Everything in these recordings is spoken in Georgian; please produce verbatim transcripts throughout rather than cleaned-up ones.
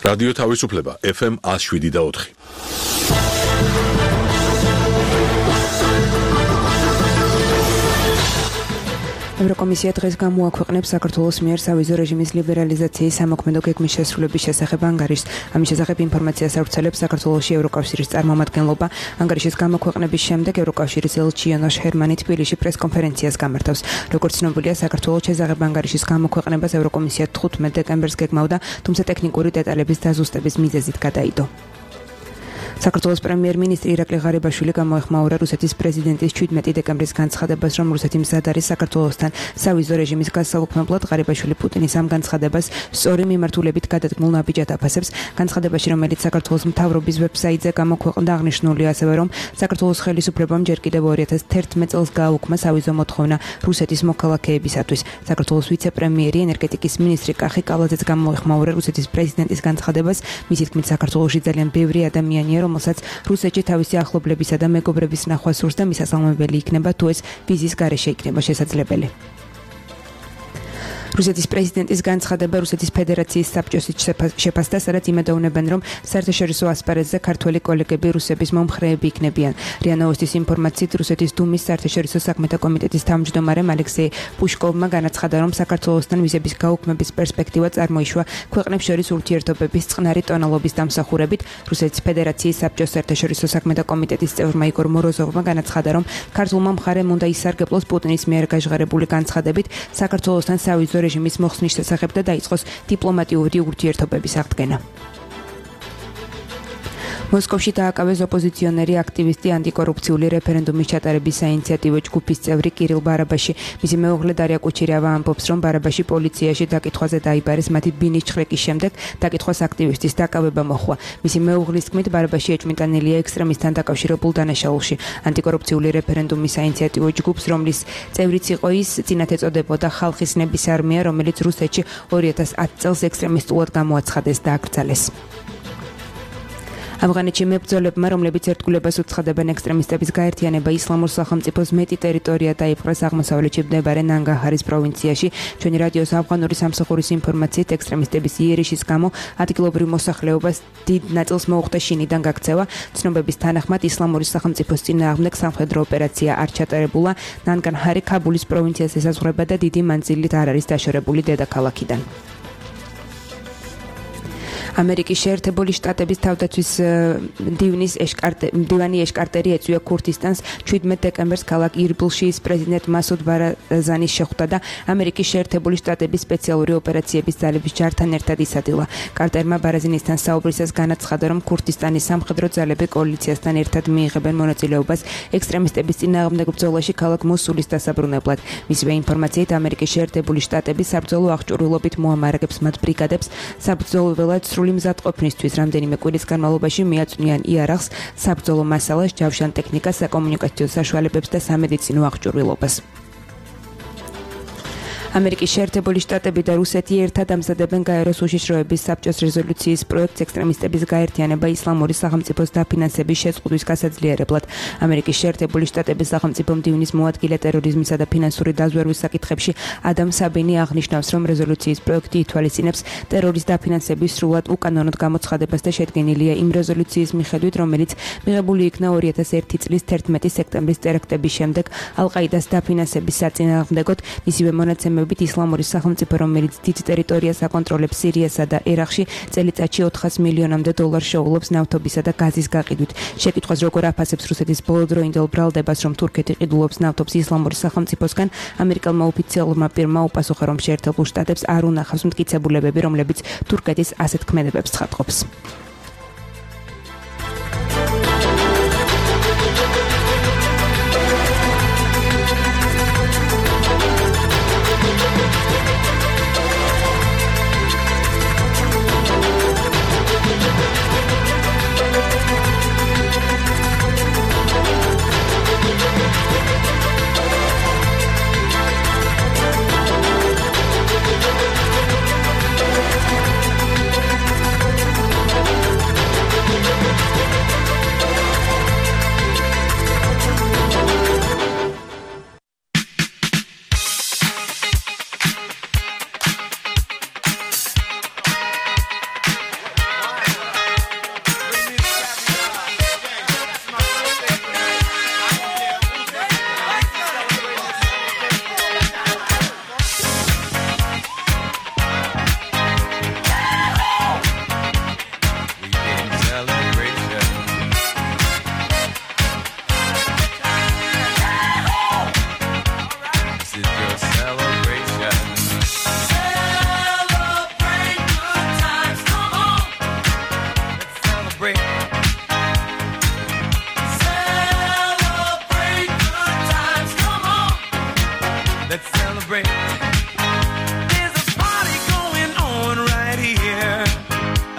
რადიო თავისუფლება ეფ ემ one oh seven და four. ევროკომისია დღეს გამოაქვეყნებს საქართველოს მიერ სავიზო რეჟიმის ლიბერალიზაციის სამოქმედო გეგმის შესრულების შესახებ ანგარიშს. ამის შესახებ ინფორმაციას ავრცელებს საქართველოში ევროკავშირის წარმომადგენლობა. ანგარიშის გამოქვეყნების შემდეგ ევროკავშირის ელჩი იანოშ ჰერმანი თბილისში პრესკონფერენციას გამართავს. როგორც ცნობილია, საქართველოს შესახებ ანგარიშის გამოქვეყნებას ევროკომისია თხუთმეტ დეკემბერს გეგმავდა, თუმცა ტექნიკური დეტალების დაზუსტების მიზეზით გადაიდო. საქართველოს პრემიერ-მინისტრი ირაკლი ღარიბაშვილი გამოეხმაურა რუსეთის პრეზიდენტის შვიდმეტი დეკემბრის განცხადებას, რომ რუსეთი მზად არის საქართველოსთან სავიზო რეჟიმის გასაუქმებლად. ღარიბაშვილი პუტინის ამ განცხადებას სწორი მიმართულებით გადადგმულ ნაბიჯად აფასებს. განცხადებაში, რომელიც საქართველოს მთავრობის ვებსაიტზე გამოქვეყნდა, აღნიშნულია ასევე, რომ საქართველოს ხელისუფლებამ ჯერ კიდევ two thousand eleven წელს გააუქმა სავიზო მოთხოვნა რუსეთის მოქალაქეებისათვის. საქართველოს ვიცე-პრემიერი ენერგეტიკის მინისტრი კახი კალაძეც გამოეხმაურა რუსეთის პრეზიდენტის განცხადებას. მისი თქმით, საქართველოში ძალიან ბევრი ადამიანია, რომელსაც რუსეთში თავისი ახლობლებისა და მეგობრების ნახვა სურს და მისასალმებელი იქნება თუ ეს ვიზის გარეშე იქნება შესაძლებელი. რუსეთის პრეზიდენტის განცხადება რუსეთის ფედერაციის საბჭოს შეფასდა, სადაც იმედოვნებენ, რომ საერთაშორისო ასპარეზზე ქართველი კოლეგები რუსების მომხრეები იქნებიან. რია ნოვოსტის ინფორმაციით, რუსეთის დუმის საერთაშორისო საქმეთა კომიტეტის თავმჯდომარემ ალექსეი პუშკოვმა განაცხადა, რომ საქართველოსთან ვიზების გაუქმების პერსპექტივა წარმოიშვა ქვეყნებს შორის ურთიერთობების წყნარი ტონალობის დამსახურებით. რუსეთის ფედერაციის საბჭოს საერთაშორისო საქმეთა კომიტეტის წევრმა იგორ მოროზოვმა განაცხადა, რომ ქართულმა მხარემ უნდა ისარგებლოს პუტინის მიერ გაჟღერებული განცხადებით საქართველოსთან სავიზო რეჟიმის მოხსნის შესახებ და დაიწყოს დიპლომატიური ურთიერთობების აღდგენა. მოსკოვში დააკავეს ოპოზიციონერი აქტივისტი ანტიკორუფციული რეფერენდუმის ჩატარების საინიციატივო ჯგუფის წევრი კირილ ბარაბაში. მისი მეუღლე დარია კუჩირავა ამბობს, რომ ბარაბაში პოლიციაში დაკითხვაზე დაიბარეს მათი ბინის ჩხრეკის შემდეგ დაკითხვას აქტივისტის დაკავება მოჰყვა. მისი მეუღლის თქმით, ბარაბაში ეჭვმიტანილია ექსტრემისტთან დაკავშირებულ დანაშაულში. ანტიკორუფციული რეფერენდუმის საინიციატივო ჯგუფს, რომლის წევრიც იყო ის, წინათ ეწოდებოდა ხალხის ნების არმია, რომელიც რუსეთში two thousand ten წელს ექსტრემისტულად გამოაცხადეს და აკრძალეს. ავღანეთში მებრძოლებმა, რომლებიც ერთგულებას უცხადებენ ექსტრემისტების გაერთიანება ისლამურ სახელმწიფოს მეტი ტერიტორია დაიპყრეს აღმოსავლეთში მდებარე ნანგაჰარის პროვინციაში. ჩვენი რადიოს ავღანური სამსახურის ინფორმაციით, ექსტრემისტების იერიშის გამო ადგილობრივ მოსახლეობას დიდ ნაწილს მოუხდა შინიდან გაქცევა. ცნობების თანახმად, ისლამური სახელმწიფოს წინააღმდეგ სამხედრო ოპერაცია არ ჩატარებულა. ნანგაჰარი ქაბულის პროვინციას ესაზღვრება და დიდი მანძილით არ არის დაშორებული დედაქალაქიდან. ამერიკის შეერთებული შტატების თავდაცვის დივნის ეშკარტე დივანი ეშკარტერი ეწვია ქურთისტანს შვიდმეტ დეკემბერს ქალაქ ირბილში პრეზიდენტ მასუდ ბარზანის შეხვდა და ამერიკის შეერთებული შტატების სპეციალური ოპერაციების ძალების ჯართან ერთად ისადილა. კარტერმა ბარზანისთან საუბრისას განაცხადა, რომ ქურთისტანის სამხედრო ძალები კოალიციასთან ერთად მიიღებენ მონაწილეობას ექსტრემისტების წინააღმდეგ ბრძოლაში ქალაქ მოსულის დასაბრუნებლად. მისივე ინფორმაციით, ამერიკის შეერთებული შტატები საბრძოლო აღჭურვილობით მოამარაგებს მათ ბრიგადებს საბრძოლველად მზადყოფნისთვის. რამდენიმე კვირის განმავლობაში მიაწვნიან იარაღს, საბრძოლო მასალას, ჯავშან ტექნიკას, საკომუნიკაციო საშუალებებს და სამედიცინო აღჭურვილობას. ამერიკის შეერთებული შტატები და რუსეთი ერთად ამზადებენ გაეროს უშიშროების საბჭოს რეზოლუციის პროექტს ექსტრემისტების გაერთიანება ისლამური სახელმწიფოს დაფინანსების შეზღუდვის გასაძლიერებლად. ამერიკის შეერთებული შტატების სახელმწიფო მდივნის მოადგილე ტერორიზმისა და ფინანსური დაზვერვის საკითხებში ადამ საბინი აღნიშნავს, რომ რეზოლუციის პროექტი ითვალისწინებს ტერორის დაფინანსების სრულად უკანონოდ გამოცხადებას და შედგენილია იმ რეზოლუციის მიხედვით, რომელიც მიღებული იქნა two thousand one წლის თერთმეტი სექტემბრის ტერაქტების შემდეგ ალ-ყაიდას დაფინანსების საწინააღმდეგოდ. მისივე მონაცემები ისლამური სახელმწიფო, რომელიც დიდ ტერიტორიას აკონტროლებს სირიასა და ერაყში, წელიწადში four hundred მილიონამდე დოლარს შეუძლებს ნავთობისა და გაზის გაყიდვით. შეკითხვას, როგორ აფასებს რუსეთის ბოლოდროინდელ ბრალდებას, რომ თურქეთი ყიდულობს ნავთობს ისლამური სახელმწიფოსგან, ამერიკელმა ოფიციალურმა პირმა უპასუხა, რომ შეერთებულ შტატებს არ უნახავს მტკიცებულებები, რომლებიც თურქეთის ასეთ ქმედებებს ცხადყოფს.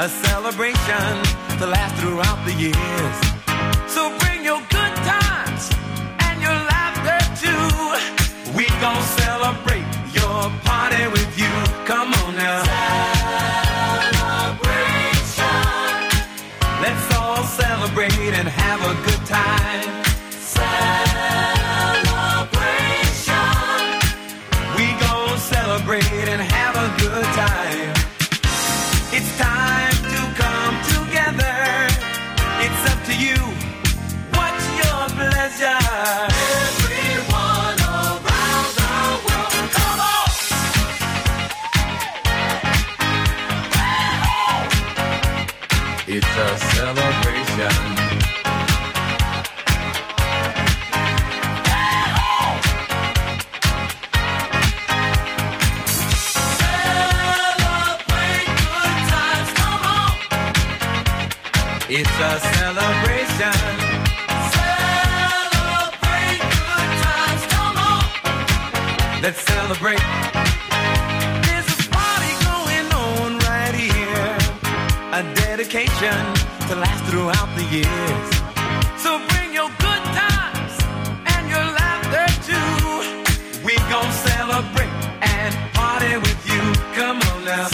a celebration to last throughout the years. So bring your good times and your laughter too. We gon' celebrate your party with you. Come on now. Celebration. Let's all celebrate and have a good time. Celebration. We gon' celebrate and have a good time. It's time to come together. It's up to you. What's your pleasure? Everyone around the world, come on! It's a celebration. It's a celebration. Celebrate good times, come on. Let's celebrate. There's a party going on right here. A dedication to last throughout the years. So bring your good times and your laughter too. We gon' celebrate and party with you. Come on now.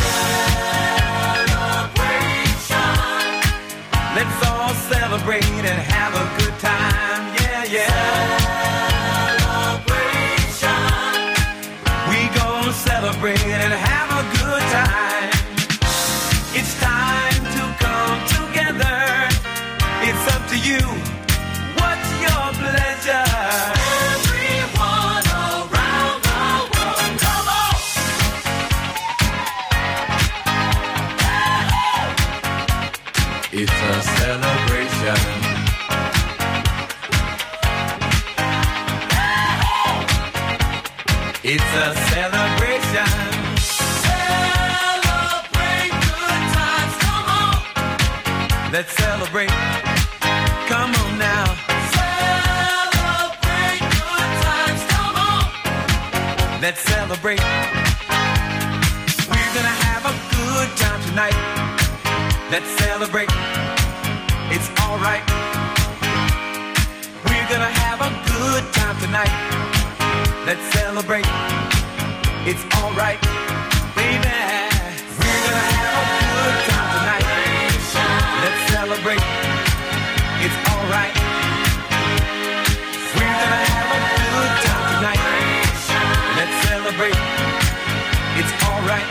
Let's all celebrate and have a good time, yeah, yeah. Celebration. We gon' celebrate and have a good time. It's time to come together. It's up to you. What's your pleasure? Everyone around the world, come on! It's a celebration. It's a celebration. Celebrate good times, come on. Let's celebrate. Come on now. Celebrate good times, come on. Let's celebrate. We're gonna have a good time tonight. Let's celebrate. It's alright. We're gonna have a good time tonight. Let's celebrate. It's alright, baby. We're gonna have a good time tonight. Let's celebrate. It's alright. We're gonna have a good time tonight. Let's celebrate. It's alright.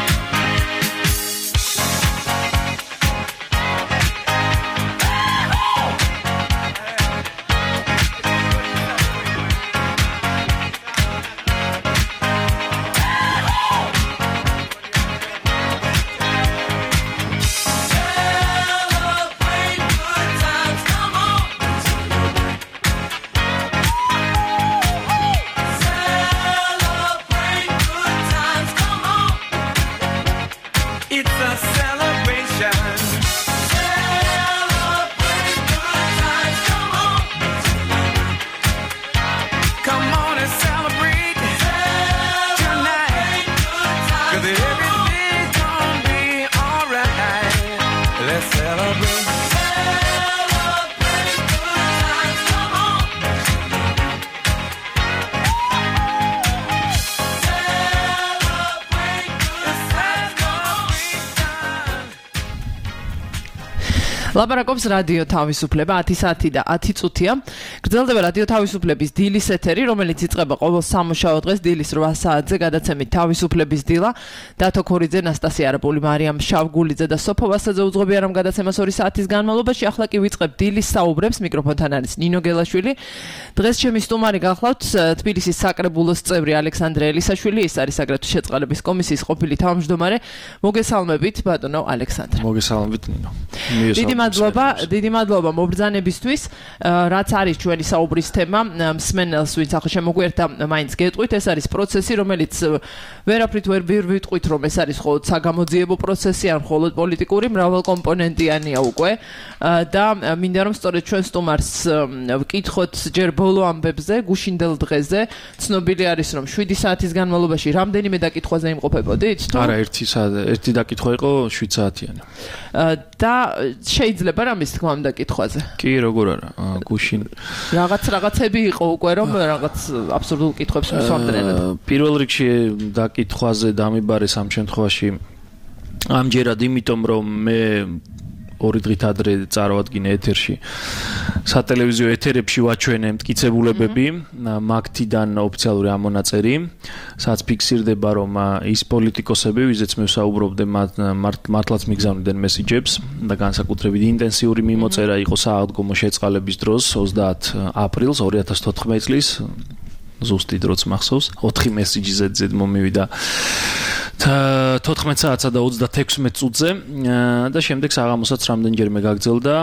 ლაპარაკობს რადიო თავისუფლება ათი საათი და ათი წუთია. გრძელდება რადიო თავისუფლების დილის ეთერი, რომელიც იწყება ყოველ სამუშაო დღეს დილის რვა საათზე გადაცემით თავისუფლების დილა. დათო ქორიძე, ნასტასია არაპული, მარიამ შავგულიძე და სოფო ვასაძე უძღვებიან რომ გადაცემას ორი საათის განმავლობაში. ახლა კი ვიწყებ დილის საუბრებს. მიკროფონთან არის ნინო გელაშვილი. დღეს ჩემი სტუმარი გახლავთ თბილისის საკრებულოს წევრი ალექსანდრე ელისაშვილი. ის არის აგრეთვე შეწყალების კომისიის ყოფილი თავმჯდომარე. მოგესალმებით ბატონო ალექსანდრე. მოგესალმებით ნინო. დიდი მადლობა, დიდი მადლობა მობრძანებისთვის. რაც არის ჩვენი საუბრის თემა, მსმენელს ვინც ახლა შემოგვერთა, მაინც გეტყვით, ეს არის პროცესი, რომელიც ვერაფრით ვერ ვიტყვით, რომ ეს არის მხოლოდ საგამოძიებო პროცესი, ან მხოლოდ პოლიტიკური, მრავალკომპონენტიანია უკვე და მინდა რომ სწორედ ჩვენ სტუმარს ვკითხოთ ჯერ ბოლო ამბებზე, გუშინდელ დღეზე. ცნობილი არის, რომ შვიდი საათის განმავლობაში რამდენიმე დაკითხვაზე იმყოფებოდით? არა, ერთი ერთი დაკითხვა იყო შვიდ საათიანი. და შეიძლება რამის თქმა ამ დაკითხვაზე? კი, როგორ არა, გუშინ რაღაც რაღაცები იყო უკვე, რომ რაღაც აბსურდულ კითხვებს მისვამდნენ. პირველ რიგში დაკითხვაზე დამიბარეს ამ შემთხვევაში ამჯერად იმიტომ, რომ მე ორი დღით ადრე წარვადგინე ეთერში სატელევიზიო ეთერებში ვაჩვენე მტკიცებულებები მაგთიდან ოფიციალური ამონაწერი, სადაც ფიქსირდება, რომ ის პოლიტიკოსები, ვიზეც მე ვსაუბრობდე, მართლაც მიგზავნიდნენ მესიჯებს და განსაკუთრებით ინტენსიური მიმოწერა იყო სააღდგომო შეწყალების დროს ოცდაათ აპრილს ორი ათას თოთხმეტი წლის ზუსტი დროც მახსოვს, ოთხი მესიჯი ზედზედ მომივიდა თოთხმეტ საათსა და ოცდათექვსმეტ წუთზე და შემდეგ საღამოსაც რამდენჯერმე გაგრძელდა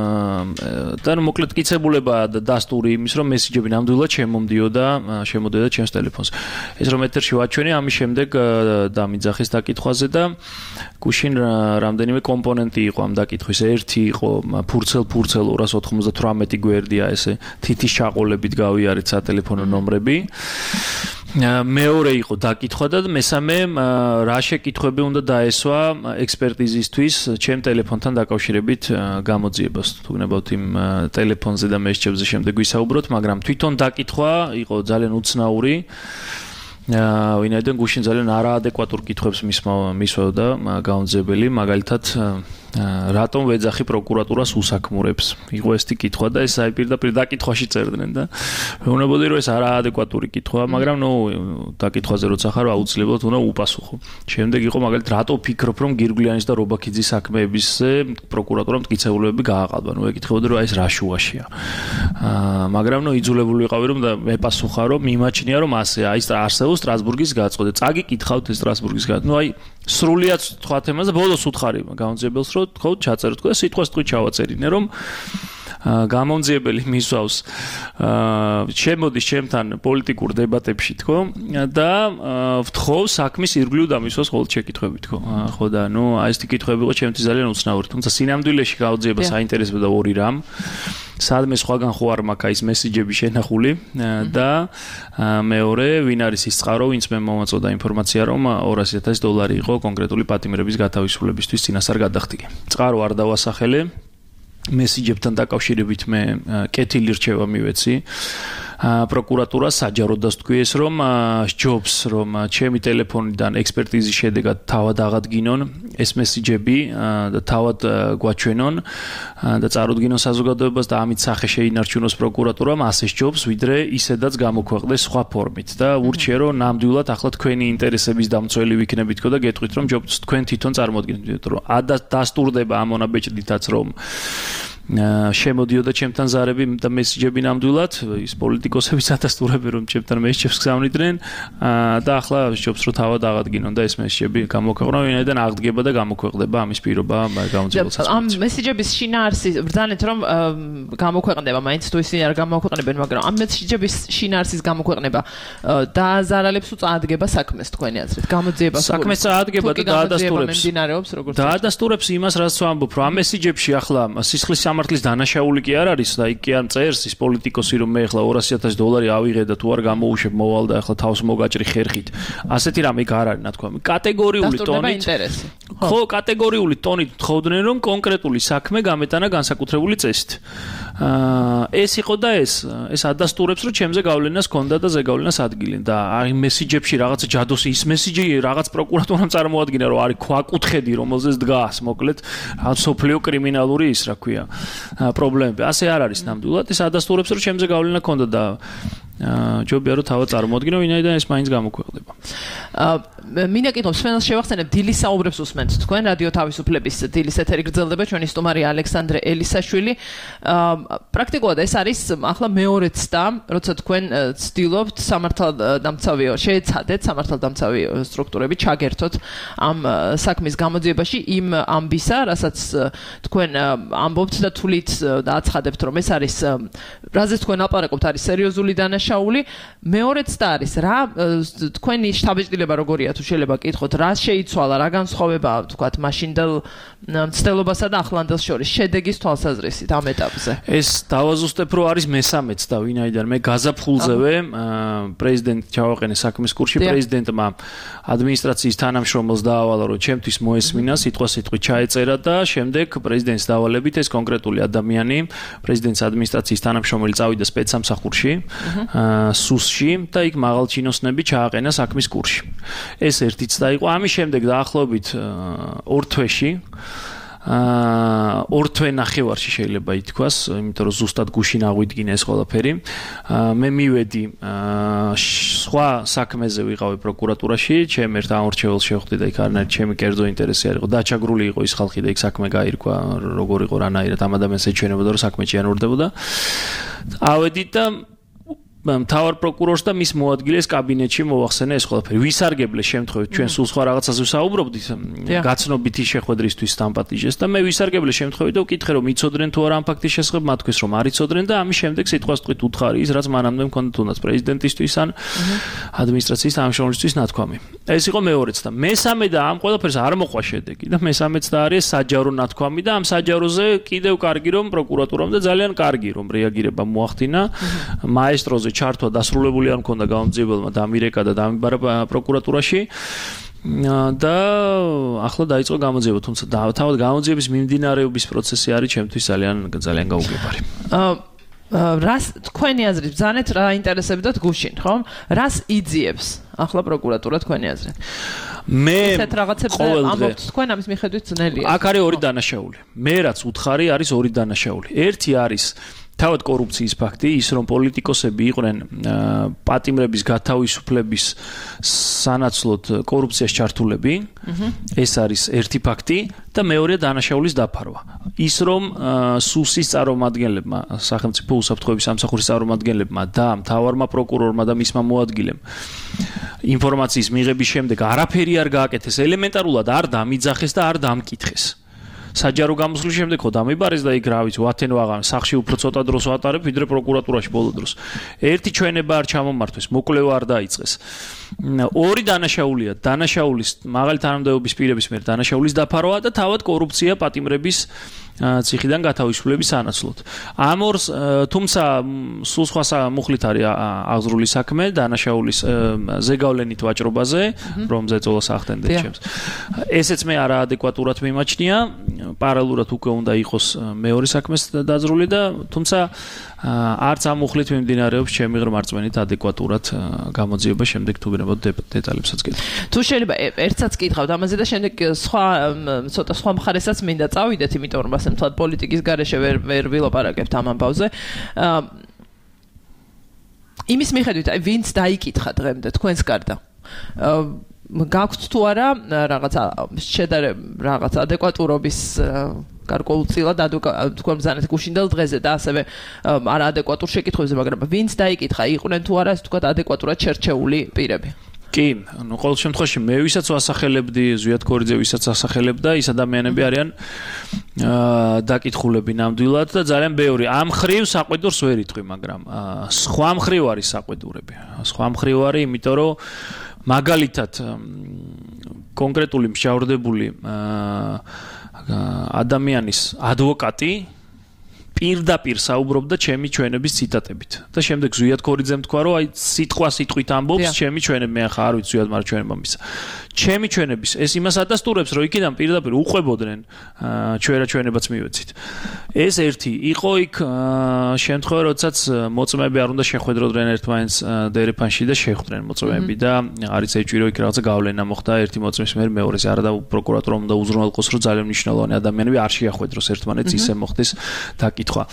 და მოკლედ მტკიცებულება და დასტური იმის, რომ მესიჯები ნამდვილად შემომდიოდა, შემოდიოდა ჩემს ტელეფონს. ეს რომ ეთერში ვაჩვენე, ამის შემდეგ დამიძახეს დაკითხვაზე და გუშინ რამდენიმე კომპონენტი იყო ამ დაკითხვის. ერთი იყო ფურცელ-ფურცელ ორას ოთხმოცდათვრამეტი გვერდია, ესე თითის ჩაყოლებით გავიარეთ სატელეფონო ნომრები. მეორე იყო დაკითხვა და მესამე რა შეკითხვები უნდა დაესვა ექსპერტიზისთვის ჩემ ტელეფონთან დაკავშირებით გამოძიებას. თუ გნებავთ იმ ტელეფონზე და მესიჯებზე შემდეგ ვისაუბროთ, მაგრამ თვითონ დაკითხვა იყო ძალიან უცნაური. ვინაიდან გუშინ ძალიან არაადეკვატურ კითხვებს მისვევდა გამომძიებელი, მაგალითად რატომ ვეძახი პროკურატურას უსაქმურებს? იყო ესეთი კითხვა და ეს აი პირდაპირ დაკითხვაში წერდნენ და მეუბნებოდი, რომ ეს არაადეკვატური კითხვაა, მაგრამ ნუ დაკითხვაზე როცა ხარ, აუცილებლად უნდა უპასუხო. შემდეგ იყო მაგალითად რატო ვფიქრობ, რომ გირგვლიანის და რობაქიძის საქმეებისზე პროკურატურამ მტკიცებულებები გააყალბა? ნუ ეკითხებოდი, რომ აი ეს რა შუაშია. მაგრამ ნუ იძულებული ვიყავი, რომ მეპასუხა, რომ მიმაჩნია, რომ ასე აი არსებობს სტრასბურგის გაწყვეტა. წაგიკითხავთ ეს სტრასბურგის გაწყვეტა. ნუ აი სრულიად სხვა თემაზე ბოლოს უთხარი გამომძიებელს, რომ თქო ჩაწეროთ და სიტყვა სიტყვით ჩავაწერინე, რომ გამომძიებელი მისვავს შემოდის ჩემთან პოლიტიკურ დებატებში, თქო და ვთხოვ საქმის ირგვლივ დამისვას ხოლმე შეკითხვები, თქო. ხო და ნუ აი ეს კითხვები იყო ჩემთვის ძალიან უცნაური, თუმცა სინამდვილეში გამოძიება საინტერესებდა ორი რამ. სადმე სხვაგან ხო არ მაქვს ის მესიჯები შენახული და მეორე ვინ არის ის წყარო, ვინც მე მომაწოდა ინფორმაცია, რომ ორასი ათასი დოლარი იყო კონკრეტული პატიმრების გათავისუფლებისთვის წინასწარ გადახდილი. წყარო არ დავასახელე, მესიჯებთან დაკავშირებით მე კეთილი რჩევა მივეცი. პროკურატურა საჯაროდ დასთქვიეს, რომ ჯობს, რომ ჩემი ტელეფონიდან ექსპერტიზის შედეგად თავად აღადგინონ ეს მესიჯები და თავად გვაჩვენონ და წარუდგინონ საზოგადოებას და ამით სახე შეინარჩუნოს პროკურატურამ, ასე ჯობს, ვიდრე ისედაც გამოქვეყნდეს სხვა ფორმით და ურჩიე, რომ ნამდვილად ახლა თქვენი ინტერესების დამცველი ვიქნებით და გეტყვით, რომ ჯობს თქვენ თვითონ წარმოადგენთ, რომ დასტურდება ამონაბეჭდითაც, რომ შემოდიოდა ჩემთან ზარები და მესიჯები ნამდვილად, ის პოლიტიკოსების ადასტურები, რომ ჩემთან მესიჯებს გზავნიდნენ და ახლა ჯობს, რომ თავად აღადგინონ და ეს მესიჯები გამოქვეყნონ, ვინაიდან აღდგება და გამოქვეყნდება ამის პირობა გამოძიებელს. ამ მესიჯების შინაარსი ბრძანეთ, რომ გამოქვეყნდება, მაინც თუ ისინი არ გამოქვეყნებენ, მაგრამ ამ მესიჯების შინაარსის გამოქვეყნება დააზარალებს თუ წაადგება საქმეს თქვენი აზრით? გამოძიებას საქმეს წაადგება და დაადასტურებს. დაადასტურებს იმას, რაც ვამბობ, რომ ამ მესიჯებში ახლა სისხლის სამართლის დანაშაული კი არ არის და იქ კი არ წერს ის პოლიტიკოსი, რომ მე ახლა ორასი ათასი დოლარი ავიღე და თუ არ გამოუშვებ მოვალ და ახლა თავს მოგაჭრი ხერხით. ასეთი რამე იქ არ არის, ნათქვამი. კატეგორიული ტონით. ხო, კატეგორიული ტონით თხოვდნენ, რომ კონკრეტული საქმე გამეტანა განსაკუთრებული წესით. ეს იყო და ეს, ეს ადასტურებს, რომ ჩემზე გავლენას ჰქონდა და ზეგავლენას ადგილი და აი მესიჯებში რაღაც ჯადოსი ის მესიჯი რაღაც პროკურატურამ წარმოადგინა, რომ არის ქვაკუთხედი, რომელზეც დგას, მოკლედ, რაღაც სოფლიო კრიმინალური ის, რა ქვია, პრობლემები. ასე არ არის ნამდვილად, ეს ადასტურებს, რომ ჩემზე გავლენა ჰქონდა და ჯობია, რომ თავად წარმოადგინო, ვინაიდან ეს მაინც გამოქვეყნდება. მინდა კითხავს სვენელს შევახსენებ დილის საუბრებს უსმენთ თქვენ რადიო თავისუფლების დილის ეთერი გრძელდება ჩვენი სტუმარი ალექსანდრე ელისაშვილი პრაქტიკულად ეს არის ახლა მეორე ცდა როცა თქვენ ცდილობთ სამართალდამცავი შეეცადეთ სამართალდამცავი სტრუქტურები ჩაგერთოთ ამ საქმის გამოძიებაში იმ ამბისა რასაც თქვენ ამბობთ და თulit და აცხადებთ რომ ეს არის რაზეც თქვენ აპარაკობთ არის სერიოზული დანაშაული მეორე ცდა არის რა თქვენი შტაბ-ჭდილება როგორია თუ შეიძლება კითხოთ რა შეიცვალა რა განსხვავებაა თქვათ მაშინდელ მცდელობასა და ახლანდელს შორის შედეგის თვალსაზრისით ამ ეტაპზე ეს დავაზუსტებ რომ არის მესამე ცდა ვინაიდან მე გაზაფხულზევე პრეზიდენტ ჩავაყენე საქმის კურსში პრეზიდენტმა ადმინისტრაციის თანამშრომელს დაავალა რომ ჩემთვის მოესმინა სიტყვა-სიტყვით ჩაეწერა და შემდეგ პრეზიდენტის დავალებით ეს კონკრეტული ადამიანი პრეზიდენტის ადმინისტრაციის თანამშრომელი წავიდა სპეცსამსახურში სუსში და იქ მაღალჩინოსნები ჩააყენა საქმის კურსში ეს ერთი ცდა იყო ამის შემდეგ დაახლოებით ორ თვეში აა ორ თვე ნახევარში შეიძლება ითქვას, იმიტომ რომ ზუსტად გუშინ აღვიდგინე ეს ყველაფერი. მე მივედი სხვა საქმეზე ვიყავი პროკურატურაში, ჩემ ერთ ამორჩეველს შევხვდი და იქ არანაირ ჩემი კერძო ინტერესი არ იყო. დაჩაგრული იყო ის ხალხი და იქ საქმე გაირკვა, როგორ იყო რანაირად ამ ადამიანს ეჩვენებოდა რომ საქმე ჭიანურდებოდა. ავედით და მთავარ პროკურორს და მის მოადგილეს კაბინეტში მოვახსენე ეს ყველაფერი. ვისარგებლე შემთხვევით ჩვენ სულ სხვა რაღაცაზე ვსაუბრობდით, გაცნობითი შეხვედრისთვის დამპატიჟეს და მე ვისარგებლე შემთხვევით და ვკითხე რომ იცოდნენ თუ არა ამ ფაქტის შესახებ, მათ თქვეს რომ არ იცოდნენ და ამის შემდეგ სიტყვასიტყვით უთხარი ის რაც მანამდე მქონდა თუნდაც პრეზიდენტისთვის ან ადმინისტრაციის თანამშრომლისთვის ნათქვამი. ეს იყო მეორე ცდა. მესამე და ამ ყველაფერს არ მოყვა შედეგი და მესამე ცდა არის საჯარო ნათქვამი და ამ საჯაროზე კიდევ კარგი რომ პროკურატურამ და ძალიან კარგი რომ რეაგირება მოახდინა მაესტროზე ჩართვა დასრულებული არ მქონდა გამომძიებელმა დამირეკა და დამიბარა პროკურატურაში და ახლა დაიწყო გამოძიება, თუმცა თავად გამოძიების მიმდინარეობის პროცესი არის ჩემთვის ძალიან ძალიან გაუგებარი. რას თქვენი აზრით ბრძანეთ რა ინტერესებდათ გუშინ, ხო? რას იძიებს ახლა პროკურატურა თქვენი აზრით? მე ესეთ რაღაცებს ამბობთ თქვენ ამის მიხედვით ძნელია. აქ არის ორი დანაშაული. მე რაც უთხარი არის ორი დანაშაული. ერთი არის თავად კორუფციის ფაქტი, ის რომ პოლიტიკოსები იყვნენ პატიმრების გათავისუფლების სანაცვლოდ კორუფციას ჩართულები, ეს არის ერთი ფაქტი და მეორეა დანაშაულის დაფარვა. ის რომ სუსის წარმომადგენლებმა, სახელმწიფო უსაფრთხოების სამსახურის წარმომადგენლებმა და მთავარმა პროკურორმა და მისმა მოადგილემ ინფორმაციის მიღების შემდეგ არაფერი არ გააკეთეს, ელემენტარულად არ დამიძახეს და არ დამკითხეს. საჯარო გამოსვლის შემდეგ ხო დამიბარეს და იქ რა ვიცი ვათენ ვაღამე სახში უფრო ცოტა დროს ვატარებ ვიდრე პროკურატურაში ბოლო დროს. ერთი ჩვენება არ ჩამომართვეს, მოკვლევა არ დაიწყეს. ორი დანაშაულია, დანაშაულის მაღალი თანამდებობის პირების მიერ დანაშაულის დაფარვა და თავად კორუფცია პატიმრების ციხიდან გათავისუფლების სანაცვლოდ. ამ ორს თუმცა სულ სხვა მუხლით არის აღზრული საქმე დანაშაულის ზეგავლენით ვაჭრობაზე, რომზე წოლას ახდენდეთ ჩემს. ესეც მე არაადეკვატურად მიმაჩნია, პარალელურად უკვე უნდა იყოს მეორე საქმეს დაძრული და თუმცა არც ამ მუხლით მიმდინარეობს ჩემი ღრმარწმენით ადეკვატურად გამოძიება შემდეგ თუ ვინებოდ დეტალებსაც გეტყვი. თუ შეიძლება ერთსაც კითხავთ ამაზე და შემდეგ სხვა ცოტა სხვა მხარესაც მინდა წავიდეთ, იმიტომ რომ ასე მთლად პოლიტიკის გარეშე ვერ ვერ ვილაპარაკებთ ამ ამბავზე. იმის მიხედვით, აი ვინც დაიკითხა დღემდე თქვენს გარდა. გაქვთ თუ არა რაღაცა შედარება რაღაც ადეკვატურობის გარკვეულწილად თქვენ ბრძანეთ გუშინდელ დღეზე და ასევე არაადეკვატურ შეკითხვებზე, მაგრამ ვინც დაიკითხა, იყვნენ თუ არა, ასე ვთქვათ, ადეკვატურად შერჩეული პირები? კი, ну, ყოველ შემთხვევაში მე ვისაც ვასახელებდი, ზვიად კორიძე ვისაც ასახელებდა, ის ადამიანები არიან დაკითხულები ნამდვილად და ძალიან ბევრი. ამ ხრივ საყვედურს ვერ იტყვი, მაგრამ სხვა მხრივ არის საყვედურები. სხვა მხრივ არის, იმიტომ რომ მაგალითად კონკრეტული მსჯავრდებული ადამიანის ადვოკატი პირდაპირ საუბრობდა ჩემი ჩვენების ციტატებით და შემდეგ ზვიად კორიძემ თქვა რომ აი სიტყვა სიტყვით ამბობს ჩემი ჩვენები, მე ახლა არ ვიცი ზვიად მაგრამ ჩვენება მის ჩემი ჩვენების ეს იმას ადასტურებს რომ იქიდან პირდაპირ უყვებოდნენ ჩვენრა ჩვენებაც მივეცით. ეს ერთი იყო იქ შემთხვევა როდესაც მოწმეები არ უნდა შეხვედროდნენ ერთმანეთს დერეფანში და შეხვდნენ მოწმეები და არის ეჭვი რომ იქ რაღაცა გავლენა მოხდა ერთი მოწმის მიერ მეორეზე, არა და პროკურატურამ უნდა უზრუნველყოს რომ ძალიან მნიშვნელოვანი ადამიანები არ შეახვედროს ერთმანეთს, ისე მოხდეს დაკითხვა კითხვა.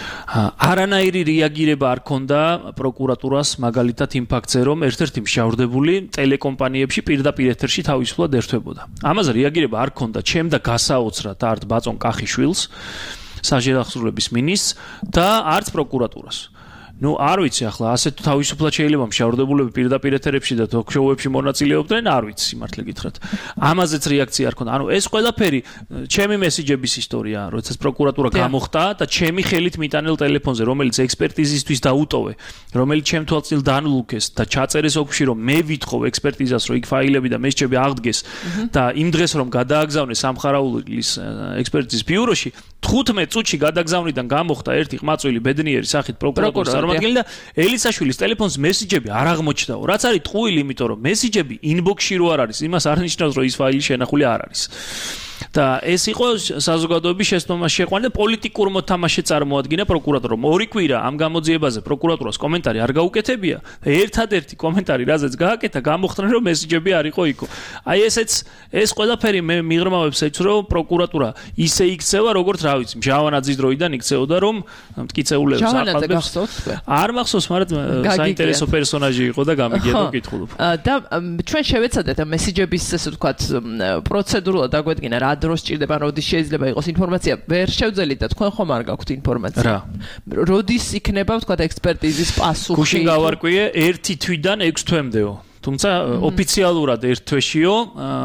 არანაირი რეაგირება არ ქონდა პროკურატურას მაგალითად იმ ფაქტზე, რომ ერთ-ერთი მშავრდებული ტელეკომპანიებში პირდაპირ ეთერში თავისუფლად ერთვებოდა. ამაზე რეაგირება არ ქონდა, ჩემ და გასაოცრად არც ბაწონ კახიშვილს, საჯერახსრულების მინისტრს და არც პროკურატურას. ნუ არ ვიცი ახლა ასე თუ თავისუფლად შეიძლება მშავრდებულები პირდაპირ ეთერებში და თოქ-შოუებში მონაწილეობდნენ, არ ვიცი სიმართლე გითხრათ. ამაზეც რეაქცია არ ქონდა. ანუ ეს ყველაფერი ჩემი მესიჯების ისტორიაა, როდესაც პროკურატურა გამოხდა და ჩემი ხელით მიტანელ ტელეფონზე, რომელიც ექსპერტიზისთვის დაუტოვე, რომელიც ჩემ თვალწინ დანლუქეს და ჩაწერეს ოფში, რომ მე ვითხოვ ექსპერტიზას, რომ იქ ფაილები და მესჯები აღდგეს და იმ დღეს რომ გადააგზავნე სამხარაულის ექსპერტიზის ბიუროში, თხუთმეტ წუთში გადაგზავნიდან გამოხდა ერთი ყმაწვილი ბედნიერი სახით პროკურატურის წარმომადგენელი და ელიცაშვილის ტელეფონს მესიჯები არ აღმოჩნდაო. რაც არის ტყუილი, იმიტომ რომ მესიჯები ინბოქსში რო არ არის, იმას არ ნიშნავს, რომ ის ფაილი შენახული არ არის. და ეს იყო საზოგადოების შეცდომას შეყვანა და პოლიტიკურ მოთამაშე წარმოადგინა პროკურატურამ. ორი კვირა ამ გამოძიებაზე პროკურატურას კომენტარი არ გაუკეთებია და ერთადერთი კომენტარი, რაზეც გააკეთა, გამოხდნენ, რომ მესიჯები არ იყო იქო. აი ესეც ეს ყველაფერი მე მიღრმავებს ეცრო, რომ პროკურატურა ისე იქცევა, როგორც რა ვიცი, მჟავანაძის დროიდან იქცეოდა, რომ მტკიცეულებს აყალბებს. არ მახსოვს, მაგრამ საინტერესო პერსონაჟი იყო და გამიგია და ვკითხულობ. და ჩვენ შევეცადეთ ამ მესიჯების ესე ვთქვათ პროცედურულად დაგვედგინა რა დროს ჭირდება, როდის შეიძლება იყოს ინფორმაცია. ვერ შევძელით და თქვენ ხომ არ გაქვთ ინფორმაცია. რა. როდის იქნება ვთქვათ ექსპერტიზის პასუხი? გუშინ გავარკვიე ერთი თვიდან ექვს თვემდეო. თუმცა ოფიციალურად ერთ თვეშიო,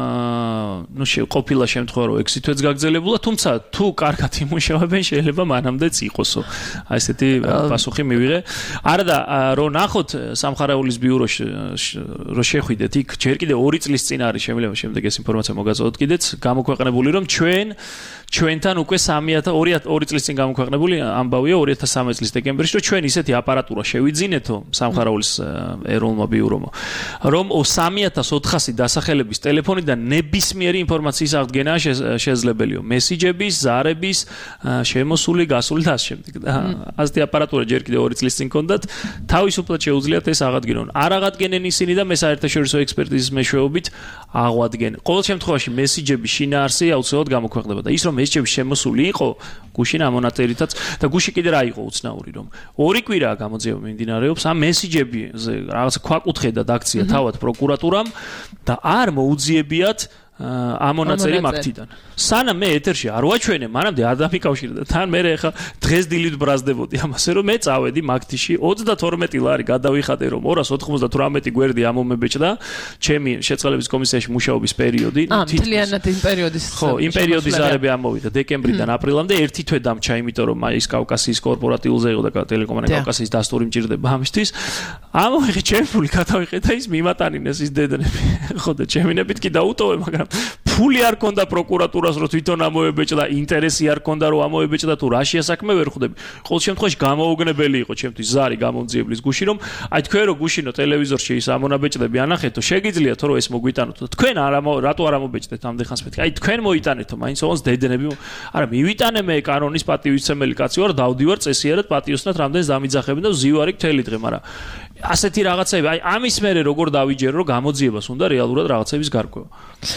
აა ნუ ყოფილა შემთხვევა, რომ ექვსი თვეც გაგრძელებულა, თუმცა თუ კარგად იმუშავებენ, შეიძლება მანამდეც იყოსო. აი ესეთი პასუხი მივიღე. არა და რომ ნახოთ სამხარაულის ბიუროში რომ შეხვიდეთ, იქ ჯერ კიდე ორი წლის წინ არის, შემიძლია შემდეგ ეს ინფორმაცია მოგაწოდოთ კიდეც, გამოქვეყნებული, რომ ჩვენ ჩვენთან უკვე ორი წლის წინ გამოქვეყნებული ამბავია ორი ათას სამი წლის დეკემბერში, რომ ჩვენ ისეთი აპარატურა შევიძინეთო სამხარაულის ეროვნულმა ბიურომ, რომ სამი ათას ოთხასი დასახელების ტელეფონიდან ნებისმიერი ინფორმაციის აღდგენა შესაძლებელია. მესიჯების, ზარების, შემოსული, გასული და ასე შემდეგ. ასეთი აპარატურა ჯერ კიდე ორი წლის წინ ჰქონდათ, თავისუფლად შეუძლიათ ეს აღადგინონ. არ აღადგენენ ისინი და მე საერთაშორისო ექსპერტიზის მეშვეობით აღვადგენ. ყოველ შემთხვევაში მესიჯების შინაარსი აუცილებლად გამოქვეყნდება და ის რომ მესიჯები შემოსული იყო გუშინ ამონატერითაც და გუშინ კიდე რა იყო უცნაური, რომ ორი კვირაა გამოძიება მიმდინარეობს ამ მესიჯებზე რაღაცა ქვაკუთხედა და დაქცია თავად პროკურატურამ და არ მოუძიებიათ ამონაწერი მაგთიდან. სანამ მე ეთერში არ ვაჩვენე, მანამდე არ დამიკავშირდა. თან მე ხა დღეს დილით ბრაზდებოდი ამასე, რომ მე წავედი მაგთიში ოცდათორმეტი ლარი გადავიხადე, რომ ორას ოთხმოცდათვრამეტი გვერდი ამომებეჭდა ჩემი შეწყალების კომისიაში მუშაობის პერიოდი. ამ მთლიანად იმ პერიოდის ხო, იმ პერიოდის ზარები ამოვიდა დეკემბრიდან აპრილამდე ერთი თვე დამჩა, იმიტომ რომ აი ის კავკასიის კორპორატიულზე იყო და ტელეკომპანია კავკასიის დასტური მჭირდება ამისთვის. ამოვიღე ჩემი ფული, გადავიღე და ის მიმატანინეს ის დედნები. ხო და ჩემინებით კი დაუტოვე, მაგრამ ფული არ ქონდა პროკურატურას, რომ თვითონ ამოებეჭდა, ინტერესი არ ქონდა, რომ ამოებეჭდა, თუ რაშია საქმე ვერ ხვდები. ყოველ შემთხვევაში გამოუგნებელი იყო ჩემთვის ზარი გამოძიებლის გუში, რომ აი თქვენ რო გუშინო ტელევიზორში ის ამონაბეჭდები ანახეთო, შეგიძლიათ რომ ეს მოგვიტანოთ. თქვენ არა რატო არ ამობეჭდეთ ამდენხანს მეთქი. აი თქვენ მოიტანეთო, მაინც ოღონდ დედნები. არა, მივიტანე მე კანონის პატივისცემელი კაცი ვარ, დავდივარ წესიერად პატიოსნად რამდენს დამიძახებენ და ვზივარი მთელი დღე, მაგრამ ასეთი რაღაცები, აი ამის მერე როგორ დავიჯერო, რომ გამოძიებას უნდა რეალურად რაღაცების გარკვევა.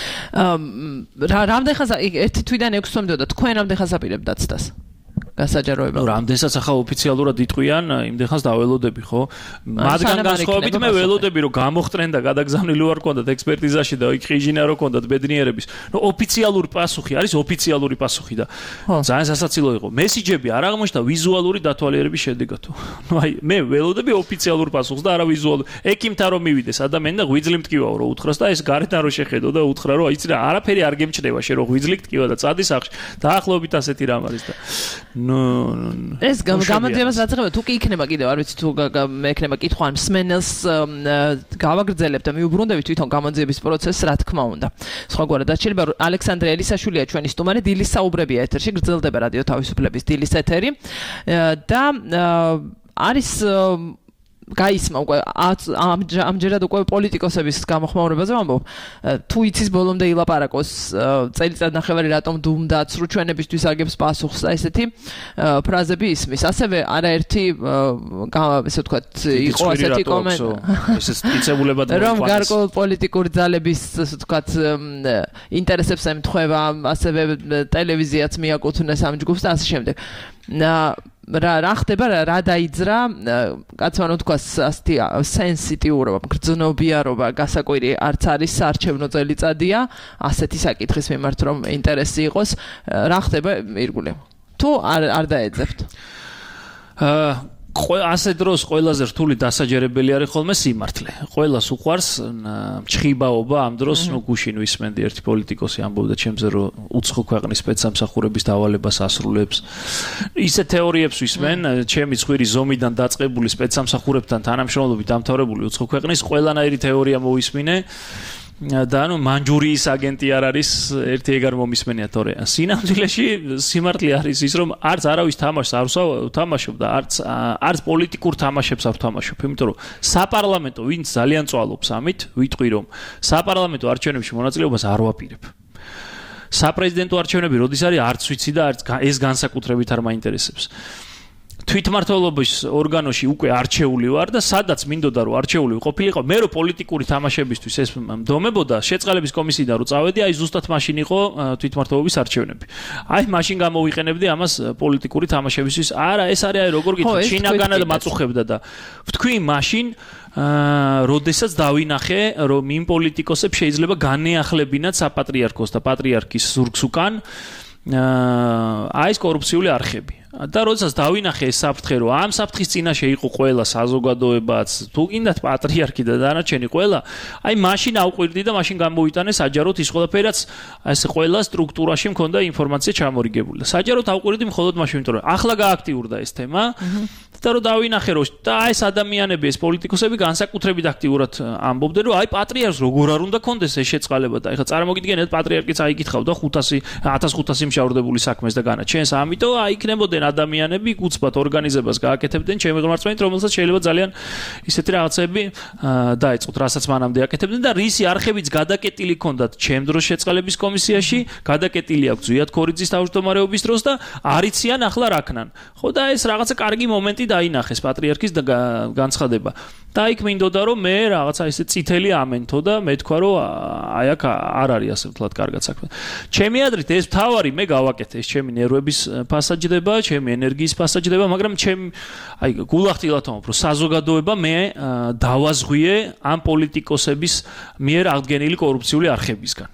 აა რამდენ ხანს ერთი თვიდან ექვს თვემდე და თქვენ რამდენ ხანს აპირებთ დაცდას? გასაჯაროება. ნუ რამდენსაც ახლა ოფიციალურად იტყვიან, იმდენ ხანს დაველოდები, ხო? მათგან განსხვავებით მე ველოდები, რომ გამოხტრენ და გადაგზავნილი ვარ კონდათ ექსპერტიზაში და იქ ყიჟინა რო კონდათ ბედნიერების. ნუ ოფიციალური პასუხი არის ოფიციალური პასუხი და ძალიან სასაცილო იყო. მესიჯები არ აღმოჩნდა ვიზუალური დათვალიერების შედეგათო. ნუ აი მე ველოდები ოფიციალურ პასუხს და არა ვიზუალურ. ეკიმთან რომ მივიდეს ადამიანი და ღვიძლი მტკივაო რო უთხრას და ეს გარედან რო შეხედო და უთხრა რომ აიცი რა არაფერი არ გემჩნევა შე რო ღვიძლი მტკივა და წადი სახში. დაახლოებით ასეთი რამ არის და ნუ ეს გამოძიებას რაცღება თუ კი იქნება კიდევ არ ვიცი თუ მექნება კითხვა ან მსმენელს გავაგრძელებთ და მიუბრუნდებით თვითონ გამოძიების პროცესს, რა თქმა უნდა. სხვაგვარად დაჩერება ალექსანდრე ელისაშვილია ჩვენი სტუმარი, დილის საუბრებია ეთერში, გრძელდება რადიო თავისუფლების დილის ეთერი და არის გაისმა უკვე ამჯერად უკვე პოლიტიკოსების გამოხმაურებაზე ვამბობ. თუ იცის ბოლომდე ილაპარაკოს წელიწად ნახევარი რატომ დუმდა სრუჩვენებისთვის აგებს პასუხს და ესეთი ფრაზები ისმის. ასევე არაერთი ესე ვთქვათ იყო ასეთი კომენტარი ესეც მიწებულებად რომ გარკვეულ პოლიტიკური ძალების ესე ვთქვათ ინტერესებს ემთხვევა, ასევე ტელევიზიაც მიაკუთვნეს ამ ჯგუფს და ასე შემდეგ. რა რა ხდება რა დაიძრა კაცმა რომ თქვა ასეთი სენსიტიურობა, გრძნობიარობა, გასაკვირი არც არის საარჩევნო წელიწადია, ასეთი საკითხის მიმართ რომ ინტერესი იყოს, რა ხდება ირგვლივ? თუ არ არ დაეძებთ? აა ასე დროს ყველაზე რთული დასაჯერებელი არის ხოლმე სიმართლე. ყველას უყვარს ჩხიბაობა ამ დროს, ნუ გუშინ ვისმენდი ერთი პოლიტიკოსი ამბობდა ჩემზე, რომ უცხო ქვეყნის სპეცსამსახურების დავალებას ასრულებს. ისე თეორიებს ვისმენ, ჩემი ცხვირი ზომიდან დაწყებული სპეცსამსახურებთან თანამშრომლობით დამთავრებული უცხო ქვეყნის ყველანაირი თეორია მოვისმინე. და ანუ მანჯურიის აგენტი არ არის ერთი ეგარ მომისმენია თორე სინამდვილეში სიმართლე არის ის რომ არც არავის თამაშს არ ვთამაშობ და არც არც პოლიტიკურ თამაშებს არ ვთამაშობ, იმიტომ რომ საპარლამენტო ვინც ძალიან წვალობს ამით, ვიტყვი რომ საპარლამენტო არჩევნებში მონაწილეობას არ ვაპირებ. საპრეზიდენტო არჩევნები როდის არის არც ვიცი და არც ეს განსაკუთრებით არ მაინტერესებს. თვითმმართველობის ორგანოში უკვე არჩეული ვარ და სადაც მინდოდა რომ არჩეული ვყოფილიყო, მე რომ პოლიტიკური თამაშებისთვის ეს მდომებოდა, შეწყალების კომისიიდან რომ წავედი, აი ზუსტად მაშინ იყო თვითმმართველობის არჩევნები. აი მაშინ გამოვიყენებდი ამას პოლიტიკური თამაშებისთვის. არა, ეს არის აი როგორ გითხრათ, შინაგანად მაწუხებდა და ვთქვი მაშინ აა როდესაც დავინახე რომ იმ პოლიტიკოსებს შეიძლება განეახლებინათ საპატრიარქოს და პატრიარქის ზურგს უკან აა ეს კორუფციული არხები. და როდესაც დავინახე ეს საფრთხე, რომ ამ საფრთხის წინაშე იყო ყველა საზოგადოებაც, თუ გინდათ პატრიარქი და დანარჩენი ყველა, აი მაშინ ავყვირდი და მაშინ გამოვიტანე საჯაროდ ის ყველაფერაც ეს ყველა სტრუქტურაში მქონდა ინფორმაცია ჩამორიგებული. და საჯაროდ ავყვირდი მხოლოდ მაშინ, იმიტომ რომ ახლა გააქტიურდა ეს თემა. და რომ დავინახე რომ და ეს ადამიანები, ეს პოლიტიკოსები განსაკუთრებით აქტიურად ამბობდნენ, რომ აი პატრიარქს როგორ არ უნდა კონდეს ეს შეწყალება და ეხლა წარმოგიდგენთ პატრიარქიც აიკითხავდა ათას ხუთასი მშავრდებული საქმეს და განაჩენს, ამიტომ აიქნებოდნენ ადამიანები უცბად ორგანიზებას გააკეთებდნენ ჩემი ღმერთწმენით, რომელსაც შეიძლება ძალიან ისეთი რაღაცები დაეწყოთ, რასაც მანამდე აკეთებდნენ და რისი არხებიც გადაკეტილი ჰქონდათ ჩემ დროს შეწყალების კომისიაში, გადაკეტილი აქვს ზვიად ქორიძის თავმჯდომარეობის დროს და არიციან ახლა რა ქნან. ხო და ეს რაღაცა კარგი მომენტი დაინახეს პატრიარქის განცხადება. და იქ მინდოდა რომ მე რაღაცა ისე წითელი ამენთო და მე თქვა რომ აი აქ არ არის ასე ვთქვათ კარგად საქმე. ჩემი აზრით ეს თავარი მე გავაკეთე, ეს ჩემი ნერვების ფასაჯდება, ჩემი ენერგიის ფასაჯდება, მაგრამ ჩემ აი გულახდილად ვამბობ რომ საზოგადოება მე დავაზღვიე ამ პოლიტიკოსების მიერ აღდგენილი კორუფციული არხებისგან.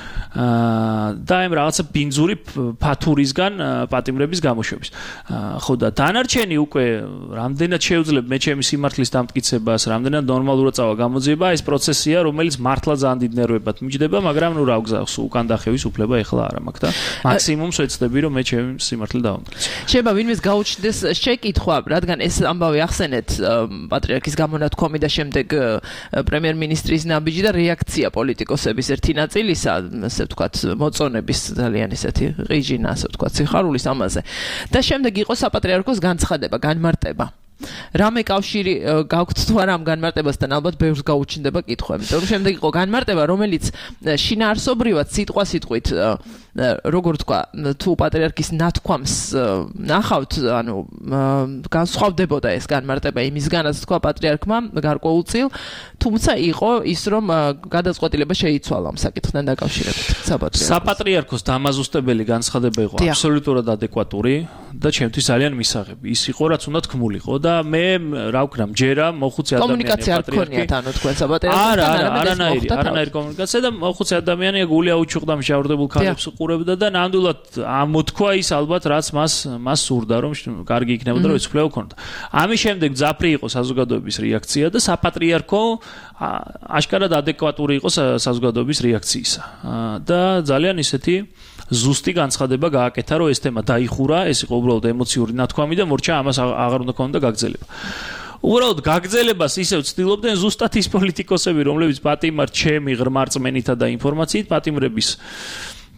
და ამ რაღაცა ბინძური ფათურისგან პატიმრების გამოშვების. ხო და დანარჩენი უკვე რამდენად შეუძლებ მე ჩემი სიმართლის დამტკიცებას, რამდენად ნორმალურად წავა გამოძიება, ეს პროცესია, რომელიც მართლა ძალიან დიდ ნერვებად მიჯდება, მაგრამ ნუ რა გზავს უკან დახევის უფლება ეხლა არ მაქვს და მაქსიმუმს ვეცდები რომ მე ჩემი სიმართლე დავამტკიცო. შეიძლება ვინმეს გაუჩნდეს შეკითხვა, რადგან ეს ამბავი ახსენეთ პატრიარქის გამონათქვამი და შემდეგ პრემიერ-მინისტრის ნაბიჯი და რეაქცია პოლიტიკოსების ერთი ნაწილისა ვთქვათ მოწონების ძალიან ისეთი ღიჟინა, ასე ვთქვათ, სიხარულის ამაზე. და შემდეგ იყო საპატრიარქოს განცხადება, განმარტება. რამე კავშირი გაქვთ თუ არა ამ განმარტებასთან, ალბათ ბევრს გაუჩნდება კითხვა. იმიტომ რომ შემდეგ იყო განმარტება, რომელიც შინაარსობრივად სიტყვა-სიტყვით როგორ თქვა, თუ პატრიარქის ნათქვამს ნახავთ, ანუ განსხვავდებოდა ეს განმარტება იმისგანაც თქვა პატრიარქმა გარკვეულწილ, თუმცა იყო ის რომ გადაწყვეტილება შეიცვალა ამ საკითხთან დაკავშირებით საპატრიარქოს. საპატრიარქოს დამაზუსტებელი განცხადება იყო აბსოლუტურად ადეკვატური და ჩემთვის ძალიან მისაღები. ის იყო რაც უნდა თქმულიყო და მე რა ვქნა, მჯერა მოხუცი ადამიანი კომუნიკაცია არ გქონიათ ანუ თქვენ საპატრიარქოსთან არა, არანაირი, არანაირი კომუნიკაცია და მოხუცი ადამიანია გული აუჩუყდა მშავრდებულ ქალებს უყურებდა და ნამდვილად ამოთქვა ის ალბათ რაც მას მას სურდა რომ კარგი იქნებოდა რომ ეცვლეო ქონდა. ამის შემდეგ ძაფრი იყო საზოგადოების რეაქცია და საპატრიარქო აშკარად ადეკვატური იყო საზოგადოების რეაქციისა. და ძალიან ისეთი ზუსტი განცხადება გააკეთა რომ ეს თემა დაიხურა, ეს იყო უბრალოდ ემოციური ნათქვამი და მორჩა ამას აღარ უნდა ქონდა გაგრძელება. უბრალოდ გაგრძელებას ისევ ცდილობდნენ ზუსტად ის პოლიტიკოსები, რომლებიც პატიმრად ჩემი ღრმა რწმენითა და ინფორმაციით პატიმრების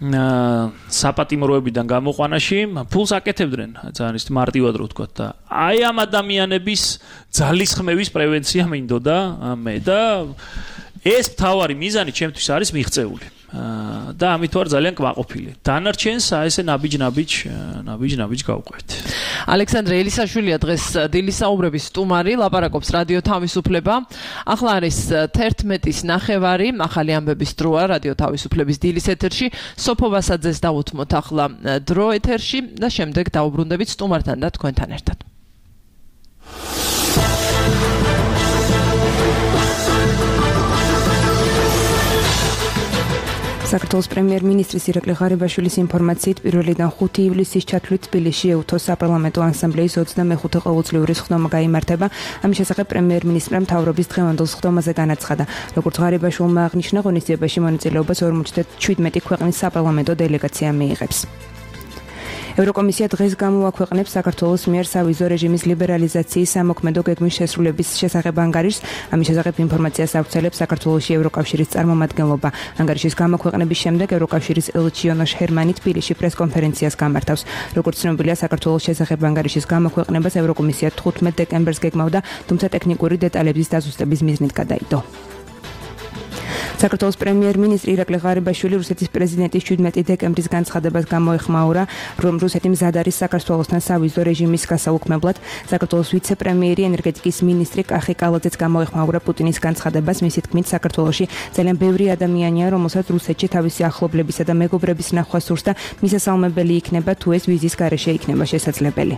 საპატიმროებიდან გამოყვანაში ფულს აკეთებდნენ ძალიან ის მარტივად რო ვთქვა და აი ამ ადამიანების ძალისხმევის პრევენცია მინდოდა მე და ეს მთავარი მიზანი ჩემთვის არის მიღწეული და ამით ვარ ძალიან კმაყოფილი. დანარჩენს აი ესე ნაბიჯ-ნაბიჯ, ნაბიჯ-ნაბიჯ გავყვეთ. ალექსანდრე ელისაშვილია დღეს დილის საუბრების სტუმარი, ლაპარაკობს რადიო თავისუფლება. ახლა არის თერთმეტის ნახევარი, ახალი ამბების დროა რადიო თავისუფლების დილის ეთერში. სოფო ვასაძეს დავუთმოთ ახლა დრო ეთერში და შემდეგ დავუბრუნდებით სტუმართან და თქვენთან ერთად. საქართველოს პრემიერ-მინისტრის ირაკლი ღარიბაშვილის ინფორმაციით პირველიდან ხუთი ივლისის ჩათვლით თბილისში ეუთოს საპარლამენტო ასამბლეის ოცდამეხუთე ყოველწლიური სხდომა გაიმართება. ამის შესახებ პრემიერ-მინისტრმა მთავრობის დღევანდელ სხდომაზე განაცხადა. როგორც ღარიბაშვილმა აღნიშნა, ღონისძიებაში მონაწილეობას ორმოცდაშვიდმეტი ქვეყნის საპარლამენტო დელეგაცია მიიღებს. ევროკომისია დღეს გამოაქვეყნებს საქართველოს მიერ სავიზო რეჟიმის ლიბერალიზაციის სამოქმედო გეგმის შესრულების შესახებ ანგარიშს. ამის შესახებ ინფორმაციას ავრცელებს საქართველოში ევროკავშირის წარმომადგენლობა. ანგარიშის გამოქვეყნების შემდეგ ევროკავშირის ელჩი იონოშ ჰერმანი თბილისში პრესკონფერენციას გამართავს. როგორც ცნობილია, საქართველოს შესახებ ანგარიშის გამოქვეყნებას ევროკომისია თხუთმეტ დეკემბერს გეგმავდა, თუმცა ტექნიკური დეტალების დაზუსტების მიზნით გადაიდო. საქართველოს პრემიერ-მინისტრი ირაკლი ღარიბაშვილი რუსეთის პრეზიდენტის შვიდმეტი დეკემბრის განცხადებას გამოეხმაურა, რომ რუსეთი მზად არის საქართველოსთან სავიზო რეჟიმის გასაუქმებლად. საქართველოს ვიცე-პრემიერი ენერგეტიკის მინისტრი კახი კალაძეც გამოეხმაურა პუტინის განცხადებას. მისი თქმით, საქართველოში ძალიან ბევრი ადამიანია, რომელსაც რუსეთში თავისი ახლობლებისა და მეგობრების ნახვა სურს და მისასალმებელი იქნება, თუ ეს ვიზის გარეშე იქნება შესაძლებელი.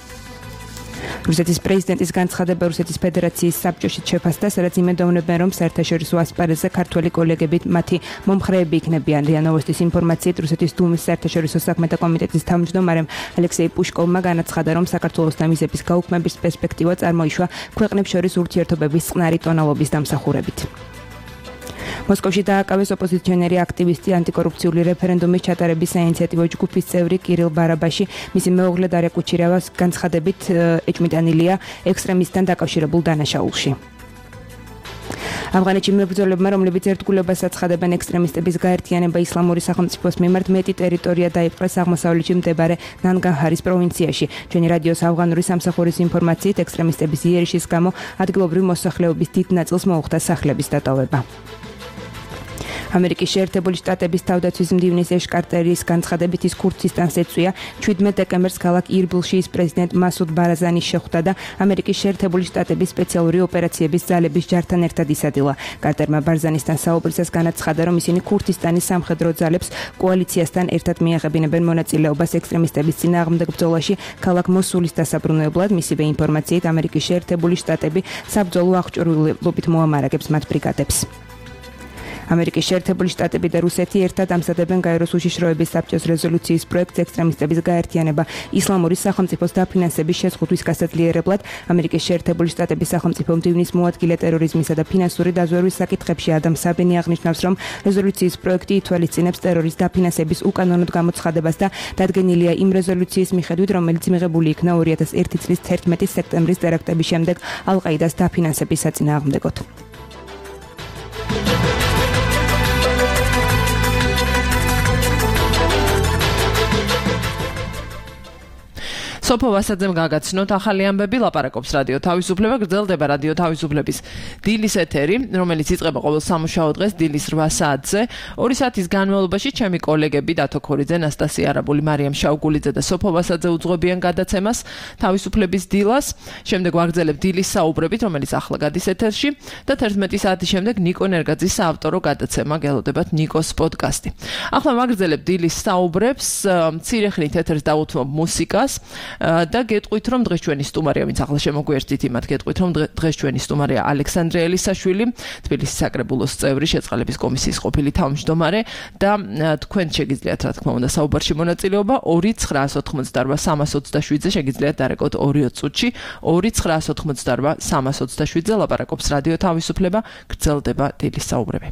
რუსეთის პრეზიდენტის განცხადება რუსეთის ფედერაციის საბჭოში შეფასდა, სადაც იმედოვნებენ, რომ საერთაშორისო ასპარეზზე ქართველი კოლეგები მათი მომხრეები იქნებიან. რია ნოვოსტის ინფორმაციით, რუსეთის დუმის საერთაშორისო საქმეთა კომიტეტის თავმჯდომარემ ალექსეი პუშკოვმა განაცხადა, რომ საქართველოსთან ვიზების გაუქმების პერსპექტივა წარმოიშვა ქვეყნებს შორის ურთიერთობების წყნარი ტონალობის დამსახურებით. მოსკოვში დააკავეს ოპოზიციონერი აქტივისტი ანტიკორუფციული რეფერენდუმის ჩატარების საინიციატივო ჯგუფის წევრი კირილ ბარაბაში. მისი მეუღლე დარია კუჩირევას განცხადებით ეჭვმიტანილია ექსტრემისტთან დაკავშირებულ დანაშაულში. ავღანეთში მებრძოლებმა, რომლებიც ერთგულებას აცხადებენ ექსტრემისტების გაერთიანება ისლამური სახელმწიფოს მიმართ, მეტი ტერიტორია დაიპყრეს აღმოსავლეთში მდებარე ნანგარჰარის პროვინციაში. ჩვენი რადიოს ავღანური სამსახურის ინფორმაციით, ექსტრემისტების იერიშის გამო ადგილობრივი მოსახლეობის დიდ ნაწილს მოუხდა სახლების დატოვება. ამერიკის შეერთებული შტატების თავდაცვის მდივნის ეშ კარტერის განცხადებით ის ქურთისტანს ეწვია. შვიდმეტ დეკემბერს ქალაქ ირბილში ის პრეზიდენტ მასუდ ბარაზანის შეხვდა და ამერიკის შეერთებული შტატების სპეციალური ოპერაციების ძალების ჯართან ერთად ისადილა. კარტერმა ბარზანისთან საუბრისას განაცხადა, რომ ისინი ქურთისტანის სამხედრო ძალებს კოალიციასთან ერთად მიაღებინებენ მონაწილეობას ექსტრემისტების წინააღმდეგ ბრძოლაში ქალაქ მოსულის დასაბრუნებლად. მისივე ინფორმაციით, ამერიკის შეერთებული შტატები საბრძოლო აღჭურვილობით მოამარაგებს მათ ბრიგადებს. ამერიკის შეერთებული შტატები და რუსეთი ერთად ამზადებენ გაეროს უშიშროების საბჭოს რეზოლუციის პროექტს ექსტრემისტების გაერთიანება ისლამური სახელმწიფოს დაფინანსების შეზღუდვის გასაძლიერებლად. ამერიკის შეერთებული შტატების სახელმწიფო მდივნის მოადგილე ტერორიზმისა და ფინანსური დაზვერვის საკითხებში ადამ საბენი აღნიშნავს, რომ რეზოლუციის პროექტი ითვალისწინებს ტერორის დაფინანსების უკანონოდ გამოცხადებას და დადგენილია იმ რეზოლუციის მიხედვით, რომელიც მიღებული იქნა ორი ათას ერთი წლის თერთმეტი სექტემბრის ტერაქტების შემდეგ ალ-ყაიდას დაფინანსების საწინააღმდეგოდ. სოფო ვასაძემ გაგაცნოთ ახალი ამბები, ლაპარაკობს რადიო თავისუფლება, გრძელდება რადიო თავისუფლების დილის ეთერი, რომელიც იწყება ყოველ სამუშაო დღეს დილის რვა საათზე. ორი საათის განმავლობაში ჩემი კოლეგები დათო ქორიძე, ნასტასია არაბული, მარიამ შაუგულიძე და სოფო ვასაძე უძღვებიან გადაცემას თავისუფლების დილას. შემდეგ ვაგრძელებ დილის საუბრებით, რომელიც ახლა გადის ეთერში და თერთმეტი საათის შემდეგ ნიკო ნერგაძის საავტორო გადაცემა გელოდებათ ნიკოს პოდკასტი. ახლა ვაგრძელებ დილის საუბრებს, მცირე ხნით ეთერს დავუთმობ მუსიკას. და გეტყვით, რომ დღეს ჩვენი სტუმარია, ვინც ახლა შემოგვიერთდით, იმათ გეტყვით, რომ დღეს ჩვენი სტუმარია ალექსანდრე ელისაშვილი, თბილისის საკრებულოს წევრი, შეწყალების კომისიის ყოფილი თავმჯდომარე და თქვენ შეგიძლიათ, რა თქმა უნდა, საუბარში მონაწილეობა ორი ცხრაას ოთხმოცდარვა სამას ოცდაშვიდზე შეგიძლიათ დარეკოთ ორი წუთში, ორი ცხრაას ოთხმოცდარვა სამას ოცდაშვიდზე ლაპარაკობს რადიო თავისუფლება, გრძელდება დილის საუბრები.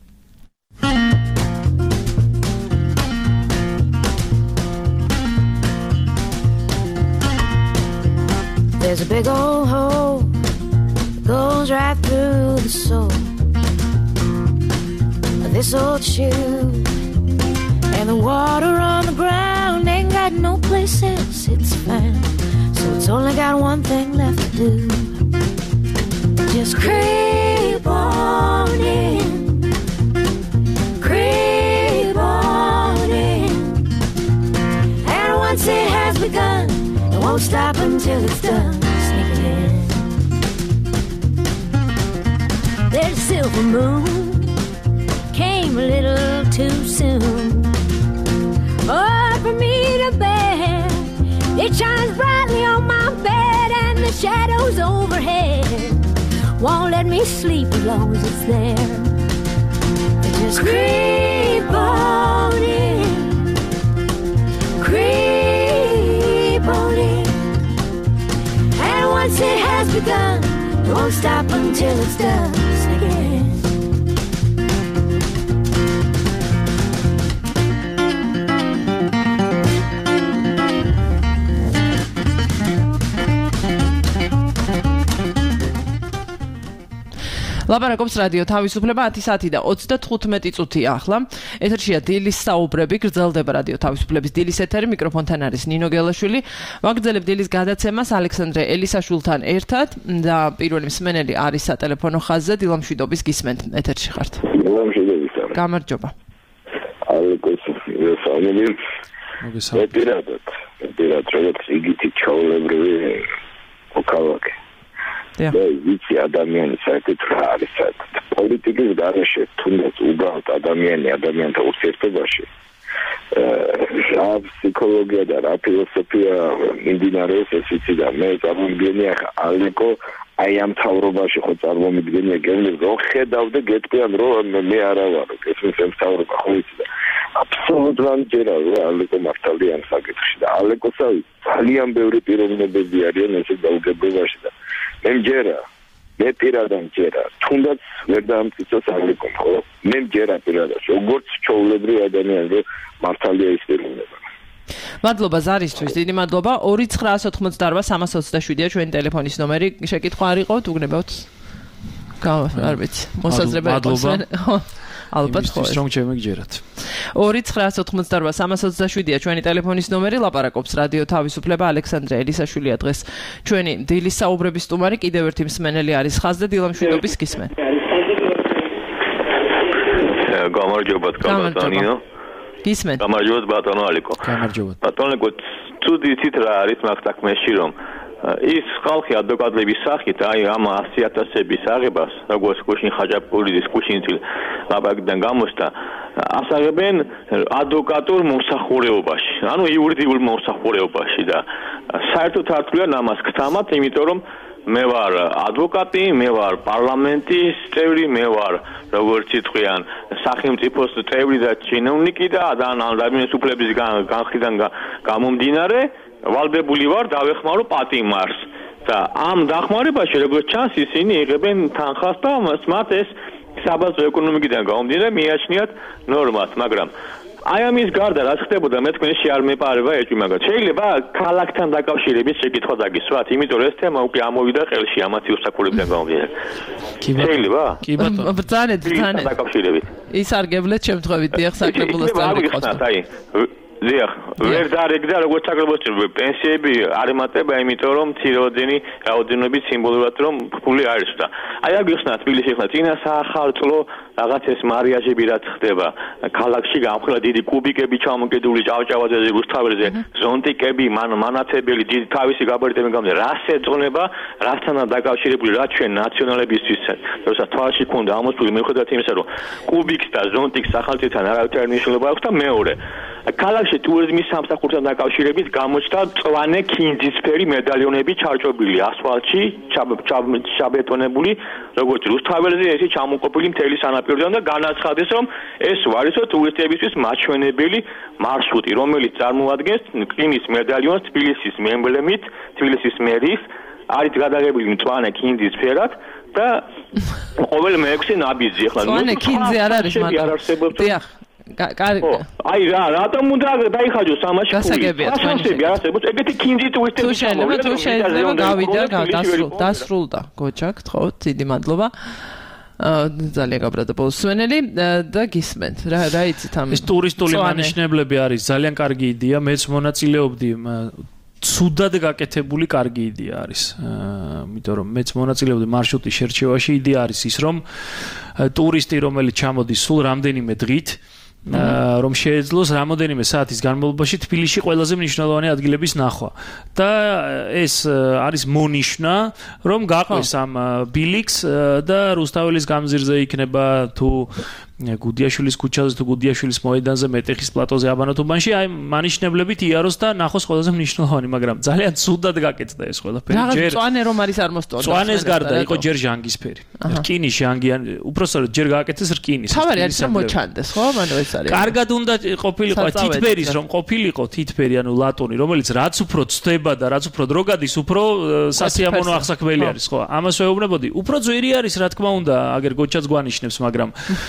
There's a big old hole that goes right through the soul of this old shoe, and And the water on the ground ain't got no place else it's found. So it's only got one thing left to do. Just creep on in, creep on in. And once it has begun, it won't stop until it's done. Sneaking in. There's a silver moon, came a little too soon. Oh, for me to bear, it shines brightly on my bed, and the shadows overhead won't let me sleep as long as it's there. Just creep on in, creep on in. And once it has begun, it won't stop until it's done. Sneak in. ლაპარაკობს რადიო თავისუფლება ათი საათი და ოცდათხუთმეტი წუთია ახლა. ეთერშია დილის საუბრები, გრძელდება რადიო თავისუფლების დილის ეთერი, მიკროფონთან არის ნინო გელაშვილი. ვაგრძელებ დილის გადაცემას ალექსანდრე ელისაშვილთან ერთად და პირველი მსმენელი არის სატელეფონო ხაზზე. დილამშვიდობის გისმენთ, ეთერში ხართ. დილამშვიდობის. გამარჯობა. ალეკოს სამები. მოგესალმებით. პირადად, პირადად როგორც იგითი ჩაოლებრივი ოქალაკი. და ვიცი ადამიანი საერთოდ რა არის საერთოდ პოლიტიკის გარეშე თუნდაც უბრალოდ ადამიანი ადამიანთა ურთიერთობაში რა ფსიქოლოგია და რა ფილოსოფია მიმდინარეობს ეს ვიცი და მე წარმოგიდგენია ალეკო აი ამ თავრობაში ხო წარმომიდგენია გეუბნები რომ ხედავ და გეტყვიან რომ მე არა ვარ ეს მე თავრობა ხო ვიცი და აბსოლუტურად ჯერა რა ალეკო მართალია ამ საკითხში და ალეკოსა ძალიან ბევრი პიროვნებები არიან ესე დაუგებრობაში და მე მჯერა მე პირადად მჯერა თუნდაც ვერ დაამტკიცოს ალეკომ ხო მე მჯერა პირადად როგორც ჩაულებრივი ადამიანი რომ მართალია ის პიროვნება. მადლობა ზარისთვის, დიდი მადლობა. ორი ცხრაას ოთხმოცდაორვა სამას ოცდაშვიდია ჩვენი ტელეფონის ნომერი. შეკითხვა არ იყო, უგნებავთ? არ ვიცი. მოსაზრება იყოს. ალბათ ხო. ის რომ შემეგჯერათ. ორი ცხრაას ოთხმოცდაორვა სამას ოცდაშვიდია ჩვენი ტელეფონის ნომერი. ლაპარაკობს რადიო თავისუფლება ალექსანდრე ელისაშვილია დღეს ჩვენი დილის საუბრების სტუმარი. კიდევ ერთი მსმენელი არის ხაზზე. დილამშვიდობის გისმენ. გამარჯობა ბატონო. გისმენ. გამარჯობა ბატონო ალიკო. გამარჯობა. ბატონო ალიკო, თუ დიცით რა არის მაგ საქმეში რომ ის ხალხი ადვოკატების სახით აი ამ ასი ათასების აღებას როგორც კუშინ ხაჯაპურიძის კუშინძილ ლაპარაკიდან გამოსდა ასაღებენ ადვოკატურ მომსახურეობაში ანუ იურიდიულ მომსახურეობაში და საერთოდ არ თქვია ამას ქთამათ იმიტომ რომ მე ვარ ადვოკატი, მე ვარ პარლამენტის წევრი, მე ვარ როგორც იტყვიან სახელმწიფოს წევრი და ჩინოვნიკი და ადამიანის უფლების განხრიდან გამომდინარე ვალდებული ვარ დავეხმარო პატიმარს და ამ დახმარებაში როგორც ჩანს ისინი იღებენ თანხას და მათ ეს საბაზრო ეკონომიკიდან გამომდინარე მიაჩნიათ ნორმას მაგრამ აი ამის გარდა რაც ხდებოდა მე თქვენში არ მეპარება ეჭვი მაგათ შეიძლება ქალაქთან დაკავშირების შეკითხვა დაგისვათ იმიტომ რომ ეს თემა უკვე ამოვიდა ყელში ამათი უსაკურებიდან გამომდინარე შეიძლება კი ბატონო ბრძანეთ ბრძანეთ დაკავშირებით ის არ გებლეთ შემთხვევით დიახ საკრებულოს წევრი ყავს აი დიახ ვერ დარეგდა როგორც საკრებულოს წევრი პენსიები არ ემატება იმიტომ რომ მცირეოდენი რაოდენობით სიმბოლურად რომ ფული არის და აი არ გიხსნა თბილისში ხნა წინა საახალწლო რაღაც ეს მარიაჟები რაც ხდება ქალაქში გამხელა დიდი კუბიკები ჩამოკიდული ჭავჭავაძეზე რუსთაველზე ზონტიკები მან მანათებელი დიდი თავისი გაბარიტები გამზე რას ეწონება რასთანაა დაკავშირებული რა ჩვენ ნაციონალებისთვის როცა თვალში ქონდა ამოსული მიუხედავად იმისა რომ კუბიკს და ზონტიკს სახელმწიფოთან არავითარი მნიშვნელობა აქვს და მეორე ქალაქში ტურიზმის სამსახურთან დაკავშირებით გამოჩნდა მწვანე ქინძისფერი მედალიონები ჩარჭობილი ასფალტში ჩაბეტონებული როგორც რუსთაველზე ესე ჩამოყოფილი მთელი სანაპიროდან და განაცხადეს რომ ეს ვარისო ტურისტებისთვის მაჩვენებელი მარშრუტი რომელიც წარმოადგენს კინის მედალიონს თბილისის ემბლემით თბილისის მერის არის გადაღებული მწვანე ქინძისფერად და ყოველ მეექვსე ნაბიჯი ახლა მწვანე ქინძი არ არის მაგრამ დიახ აი რა რატომ უნდა დაიხაჯოს ამაში გასაგებია თქვენი არასებობს ეგეთი ქინძი ტურისტები თუ შეიძლება თუ შეიძლება გავიდა დასრულდა გოჩა გთხოვთ დიდი მადლობა ძალიან გაბრადებულს სვენელი და გისმენთ. რა რა იცით ამ ეს ტურისტული მანიშნებლები არის ძალიან კარგი იდეა, მეც მონაწილეობდი ცუდად გაკეთებული კარგი იდეა არის. იმიტომ რომ მეც მონაწილეობდი მარშრუტის შერჩევაში, იდეა არის ის რომ ტურისტი რომელიც ჩამოდის სულ რამდენიმე დღით რომ შეეძლოს რამოდენიმე საათის განმავლობაში თბილისში ყველაზე მნიშვნელოვანი ადგილების ნახვა და ეს არის მონიშნა რომ გაყვეს ამ ბილიქს და რუსთაველის გამზირზე იქნება თუ გუდიაშვილის ქუჩაზე თუ გუდიაშვილის მოედანზე მეტეხის პლატოზე აბანათუბანში აი მანიშნებლებით იაროს და ნახოს ყველაზე მნიშვნელოვანი მაგრამ ძალიან ცუდად გაკეთდა ეს ყველაფერი ჯერ წვანე რომ არის არ მოსწონდა წვანეს გარდა იყო ჯერ ჟანგისფერი რკინის ჟანგიან უпроსტოდ ჯერ გააკეთეს რკინის თავარი არის რომ მოჩანდეს ხო მანო ეს არის კარგად უნდა ყოფილიყო თითბერის რომ ყოფილიყო თითბერი ანუ ლატონი რომელიც რაც უფრო ცდება და რაც უფრო დრო გადის უფრო სასიამოვნო აღსაქმელი არის ხო ამას ვეუბნებოდი უფრო ძვირი არის რა თქმა უნდა აგერ გოჩაც გვანიშნებს მაგრამ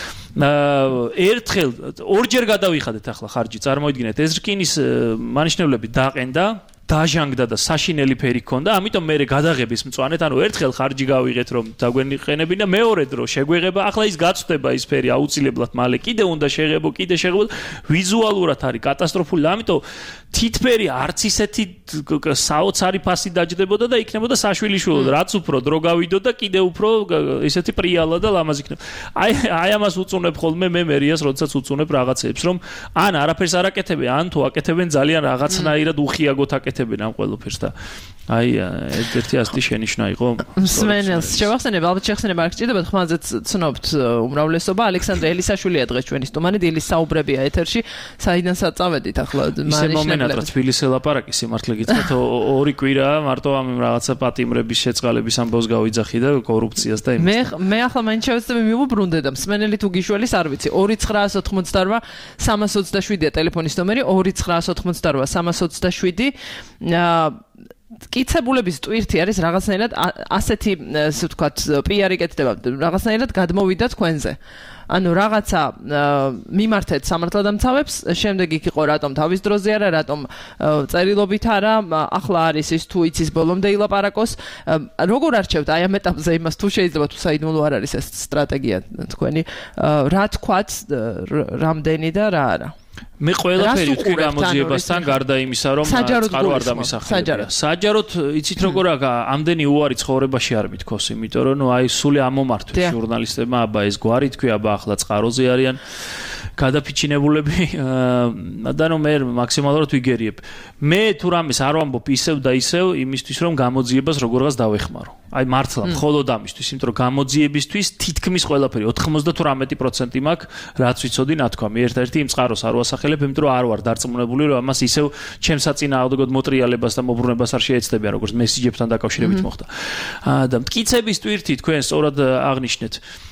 ერთხელ ორჯერ გადავიხადეთ ახლა ხარჯი წარმოიდგინეთ ეს რკინის მანიშნებლები დაყენდა დაჟანგდა და საშინელი ფერი ჰქონდა ამიტომ მე გადაღების მწვანეთ ანუ ერთხელ ხარჯი გავიღეთ რომ დაგვენიყენებინა მეორედ რო შეგვეღება ახლა ის გაწვდება ის ფერი აუცილებლად მალე კიდე უნდა შეღებო კიდე შეღებო ვიზუალურად არის კატასტროფული ამიტომ თითფერი არც ისეთი საოცარი ფასი დაჯდებოდა და იქნებოდა საშვილიშვილო რაც უფრო დრო გავიდო და კიდე უფრო ისეთი პრიალა და ლამაზი იქნება აი აი ამას უწუნებ ხოლმე მე მერიას როდესაც უწუნებ რაღაცებს რომ ან არაფერს არ აკეთებენ ან თუ აკეთებენ ძალიან რაღაცნაირად უხიაგოთ აკეთებენ ამ ყველაფერს და აი ერთ-ერთი ასეთი შენიშვნა იყო სვენელს შევახსენებ ალბათ შეხსენება არ გჭირდებათ ხმალზეც ცნობთ უმრავლესობა ალექსანდრე ელისაშვილია დღეს ჩვენი სტუმარი დილის საუბრებია ეთერში საიდანაც წავედით ახლა მანიშნებლები თბილისზე ლაპარაკი სიმართლე გითხრათ ორი კვირა მარტო ამ რაღაცა პატიმრების შეწყალების ამბავს გავიძახი და კორუფციას და იმას მე მე ახლა მაინც შევეცდები მივუბრუნდე და სვენელი თუ გიშველის არ ვიცი ორი ცხრაას ოთხმოცდაორვა სამას ოცდაშვიდია ტელეფონის ნომერი ორი ცხრაას ოთხმოცდაორვა სამას ოცდაშვიდი კიცებულების ტვირთი არის რაღაცნაირად ასეთი ასე ვთქვათ პიარი კეთდება რაღაცნაირად გადმოვიდა თქვენზე ანუ რაღაცა მიმართეთ სამართალდამცავებს შემდეგ იქ იყო რატომ თავის დროზე არა რატომ წერილობით არა ახლა არის ის თუ იცის ბოლომდე ილაპარაკოს როგორ არჩევთ აი ამ ეტაპზე იმას თუ შეიძლება თუ საიდუმლო არ არის ეს სტრატეგია თქვენი რა თქვათ რამდენი და რა არა მე ყველაფერი ვთქვი გამოძიებასთან გარდა იმისა რომ წყარო არ დამისახებია საჯაროდ იცით როგორ ამდენი უარი ცხოვრებაში არ მithქოს იმიტომ რომ ნუ აი სული ამომართვეს ჟურნალისტებმა აბა ეს გვარი თქვი აბა ახლა წყაროზე არიან გადაფიჩინებულები და ნუ მე მაქსიმალურად ვიგერიებ მე თუ რამეს არ ვამბობ ისევ და ისევ იმისთვის რომ გამოძიებას როგორღაც დავეხმარო აი მართლა მხოლოდ ამისთვის იმიტომ რომ გამოძიებისთვის თითქმის ყველაფერი ოთხმოცდათვრამეტი პროცენტი მაქვს რაც ვიცოდი ნათქვამი ერთ-ერთი იმ წყაროს არ ვასახელებ იმიტომ რომ არ ვარ დარწმუნებული რომ ამას ისევ ჩემს საწინააღმდეგოდ მოტრიალებას და მოbrunებას არ შეეცდებიან როგორც მესიჯებთან დაკავშირებით მოხდა და მტკიცების ტვირთი თქვენ სწორად აღნიშნეთ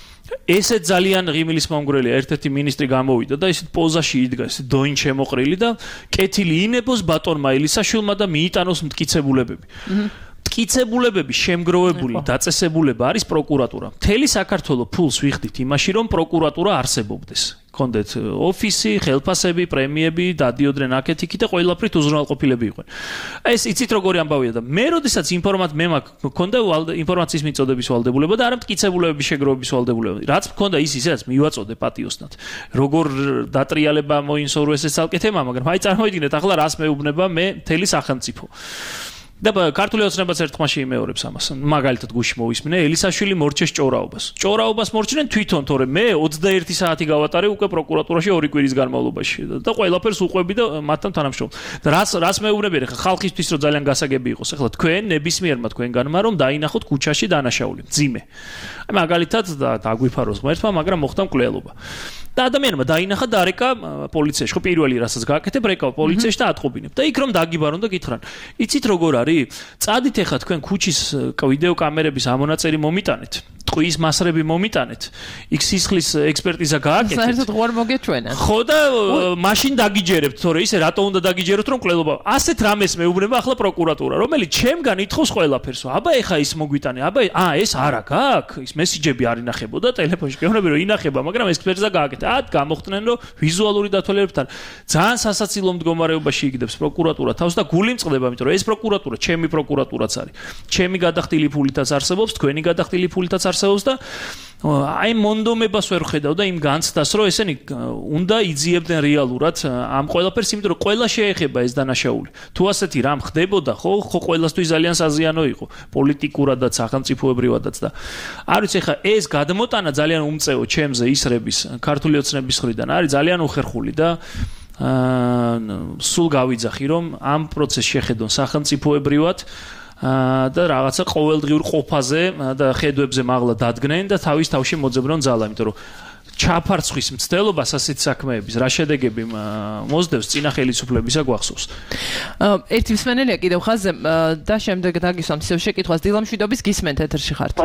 ესე ძალიან ღიმილის მომგვრელია ერთ-ერთი მინისტრი გამოვიდა და ისეთ პოზაში იდგა ესე დოინ შემოყრილი და კეთილი ინებოს ბატონმა ელისაშვილმა და მიიტანოს მტკიცებულებები მტკიცებულებები შემგროვებული დაწესებულება არის პროკურატურა მთელი საქართველოს ფულს ვიხდით იმაში რომ პროკურატურა არსებობდეს კონდეთ ოფისი, ხელფასები, პრემიები, დადიოდნენ აქეთ-იქით და ყველაფრით უზრუნველყოფილები იყვნენ. ეს იცით როგორი ამბავია და მე როდესაც ინფორმატ მე მქონდა ინფორმაციის მიწოდების ვალდებულება და არა მტკიცებულებების შეგროვების ვალდებულება. რაც მქონდა ის ისაც მივაწოდე პატიოსნად. როგორ დატრიალება მოინსოვრე ეს ცალკე თემა, მაგრამ აი წარმოიდგინეთ ახლა რას მეუბნება მე მთელი სახელმწიფო. და ქართული ოცნებაც ერთხმაში იმეორებს ამას. მაგალითად გუში მოვისმინე ელისაშვილი მორჩეს ჭორაობას. ჭორაობას მორჩნენ თვითონ, თორემ მე ოცდაერთი საათი გავატარე უკვე პროკურატურაში ორი კვირის განმავლობაში და ყველაფერს უყვები და მათთან თანამშრომლობ. და რას რას მეუბნებიან ხა ხალხისთვის რომ ძალიან გასაგები იყოს. ახლა თქვენ ნებისმიერმა თქვენგანმა რომ დაინახოთ ქუჩაში დანაშაული, ძიმე. აი მაგალითად დაგვიფაროს ღმერთმა, მაგრამ მოხდა მკვლელობა. და ადამიანმა დაინახა და არეკა პოლიციაში, ხო პირველი რასაც გააკეთებ, რეკავ პოლიციაში და ატყობინებ. და იქ რომ დაგიბარონ და გითხრან, იცით როგორ არის? წადით ახლა თქვენ ქუჩის ვიდეო კამერების ამონაწერი მომიტანეთ. ტყვის მასრები მომიტანეთ. იქ სისხლის ექსპერტიზა გააკეთეთ. საერთოდ ღوار მოგეჩვენა. ხო და მაშინ დაგიჯერებთ, თორე ისე რატო უნდა დაგიჯეროთ რომ მკვლელობა. ასეთ რამეს მეუბნება ახლა პროკურატურა, რომელიც ჩემგან ითხოვს ყველაფერს. აბა ეხა ის მოგვიტანე, აბა აა ეს არა გაქვს, ის მესიჯები არ ინახებოდა ტელეფონში. გეუბნები რომ ინახება, მაგრამ ექსპერტიზა გააკეთეთ. ათ გამოხდნენ რომ ვიზუალური დათვალიერებთან ძალიან სასაცილო მდგომარეობაში იგდებს პროკურატურა თავს და გული მწყდება, იმიტომ რომ ეს პროკურატურა ჩემი პროკურატურაც არის. ჩემი გადახდილი ფულითაც არსებობს, თქვენი გადახდილი ფულითაც არსებობს. არსებობს და აი მონდომებას ვერ ხედავ და იმ განცდას რომ ესენი უნდა იძიებდნენ რეალურად ამ ყველაფერს, იმიტომ რომ ყველა შეეხება ეს დანაშაული. თუ ასეთი რამ ხდებოდა, ხო, ხო ყველასთვის ძალიან საზიანო იყო, პოლიტიკურადაც, სახელმწიფოებრივადაც და არ ვიცი, ხა ეს გადმოტანა ძალიან უმწეო ჩემზე ისრების ქართული ოცნების მხრიდან არის ძალიან უხერხული და აა სულ გავიძახი რომ ამ პროცესს შეხედონ სახელმწიფოებრივად და რაღაცა ყოველდღიურ ყოფაზე და ხედვებზე მაღლა დადგნენ და თავის თავში მოძებნონ ძალა, იმიტომ რომ ჩაფარცხვის მცდელობას ასეთ საქმეების რა შედეგები მოსდევს წინა ხელისუფლებისა გვახსოვს. ერთი მსმენელია კიდევ ხაზზე და შემდეგ დაგისვამთ ისევ შეკითხვას. დილამშვიდობის გისმენთ ეთერში ხართ.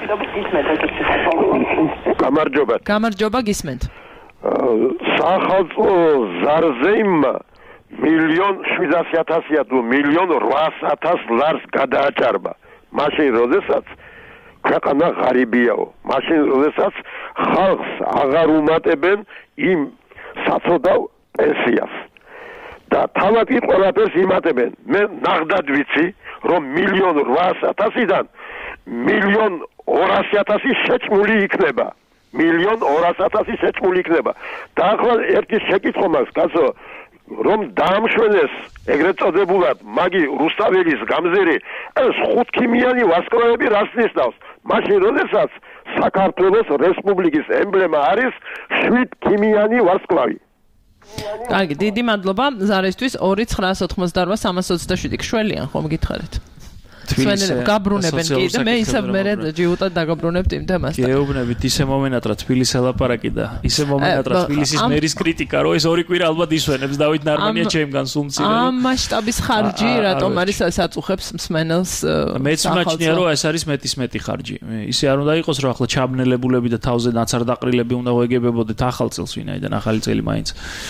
გამარჯობა. გამარჯობა გისმენთ. სახელმწიფო ზარზეიმმა მილიონ შვიდასი ათასია თუ მილიონ რვაასი ათას ლარს გადააჭარბა. მაშინ როდესაც ქვეყანა ღარიბიაო, მაშინ როდესაც ხალხს აღარ უმატებენ იმ საწოდავ პენსიას. და თავად კი ყველაფერს იმატებენ. მე ნახდად ვიცი, რომ მილიონ რვაასი ათასიდან მილიონ ორასი ათასი შეჭმული იქნება. მილიონ ორასი ათასი შეჭმული იქნება. და ახლა ერთი შეკითხვა მაქვს, კაცო, რომ დაამშვენეს ეგრეთ წოდებულად მაგი რუსთაველის გამზირი ეს ხუთქიმიანი ვარსკვლავები რას ნიშნავს? მაშინ როდესაც საქართველოს რესპუბლიკის ემბლემა არის შვიდქიმიანი ვარსკვლავი. კარგი, დიდი მადლობა ზარისთვის. ორი ცხრაას ოცდაოთხმოცდაორვა სამას ოცდაშვიდი შველიან ხომ გითხარით? თბილისში გაბრუნებენ კი და მე ისევ მე ჯიუტად დაგაბრუნებთ იმ თემას. გეუბნებით ისე მომენატრა თბილისის ელაპარაკი და ისე მომენატრა თბილისის მერის კრიტიკა, რომ ეს ორი კვირა ალბათ ისვენებს დავით ნარმანია ჩემგან სუმცირე. ამ მასშტაბის ხარჯი რატომ არის საწუხებს მსმენელს? მეც მნაჩნია რომ ეს არის მეტის მეტი ხარჯი. ისე არ უნდა იყოს რომ ახლა ჩაბნელებულები და თავზე ნაცარდაყრილები უნდა ვეგებებოდეთ ახალ წელს ვინაიდან ახალი წელი მაინც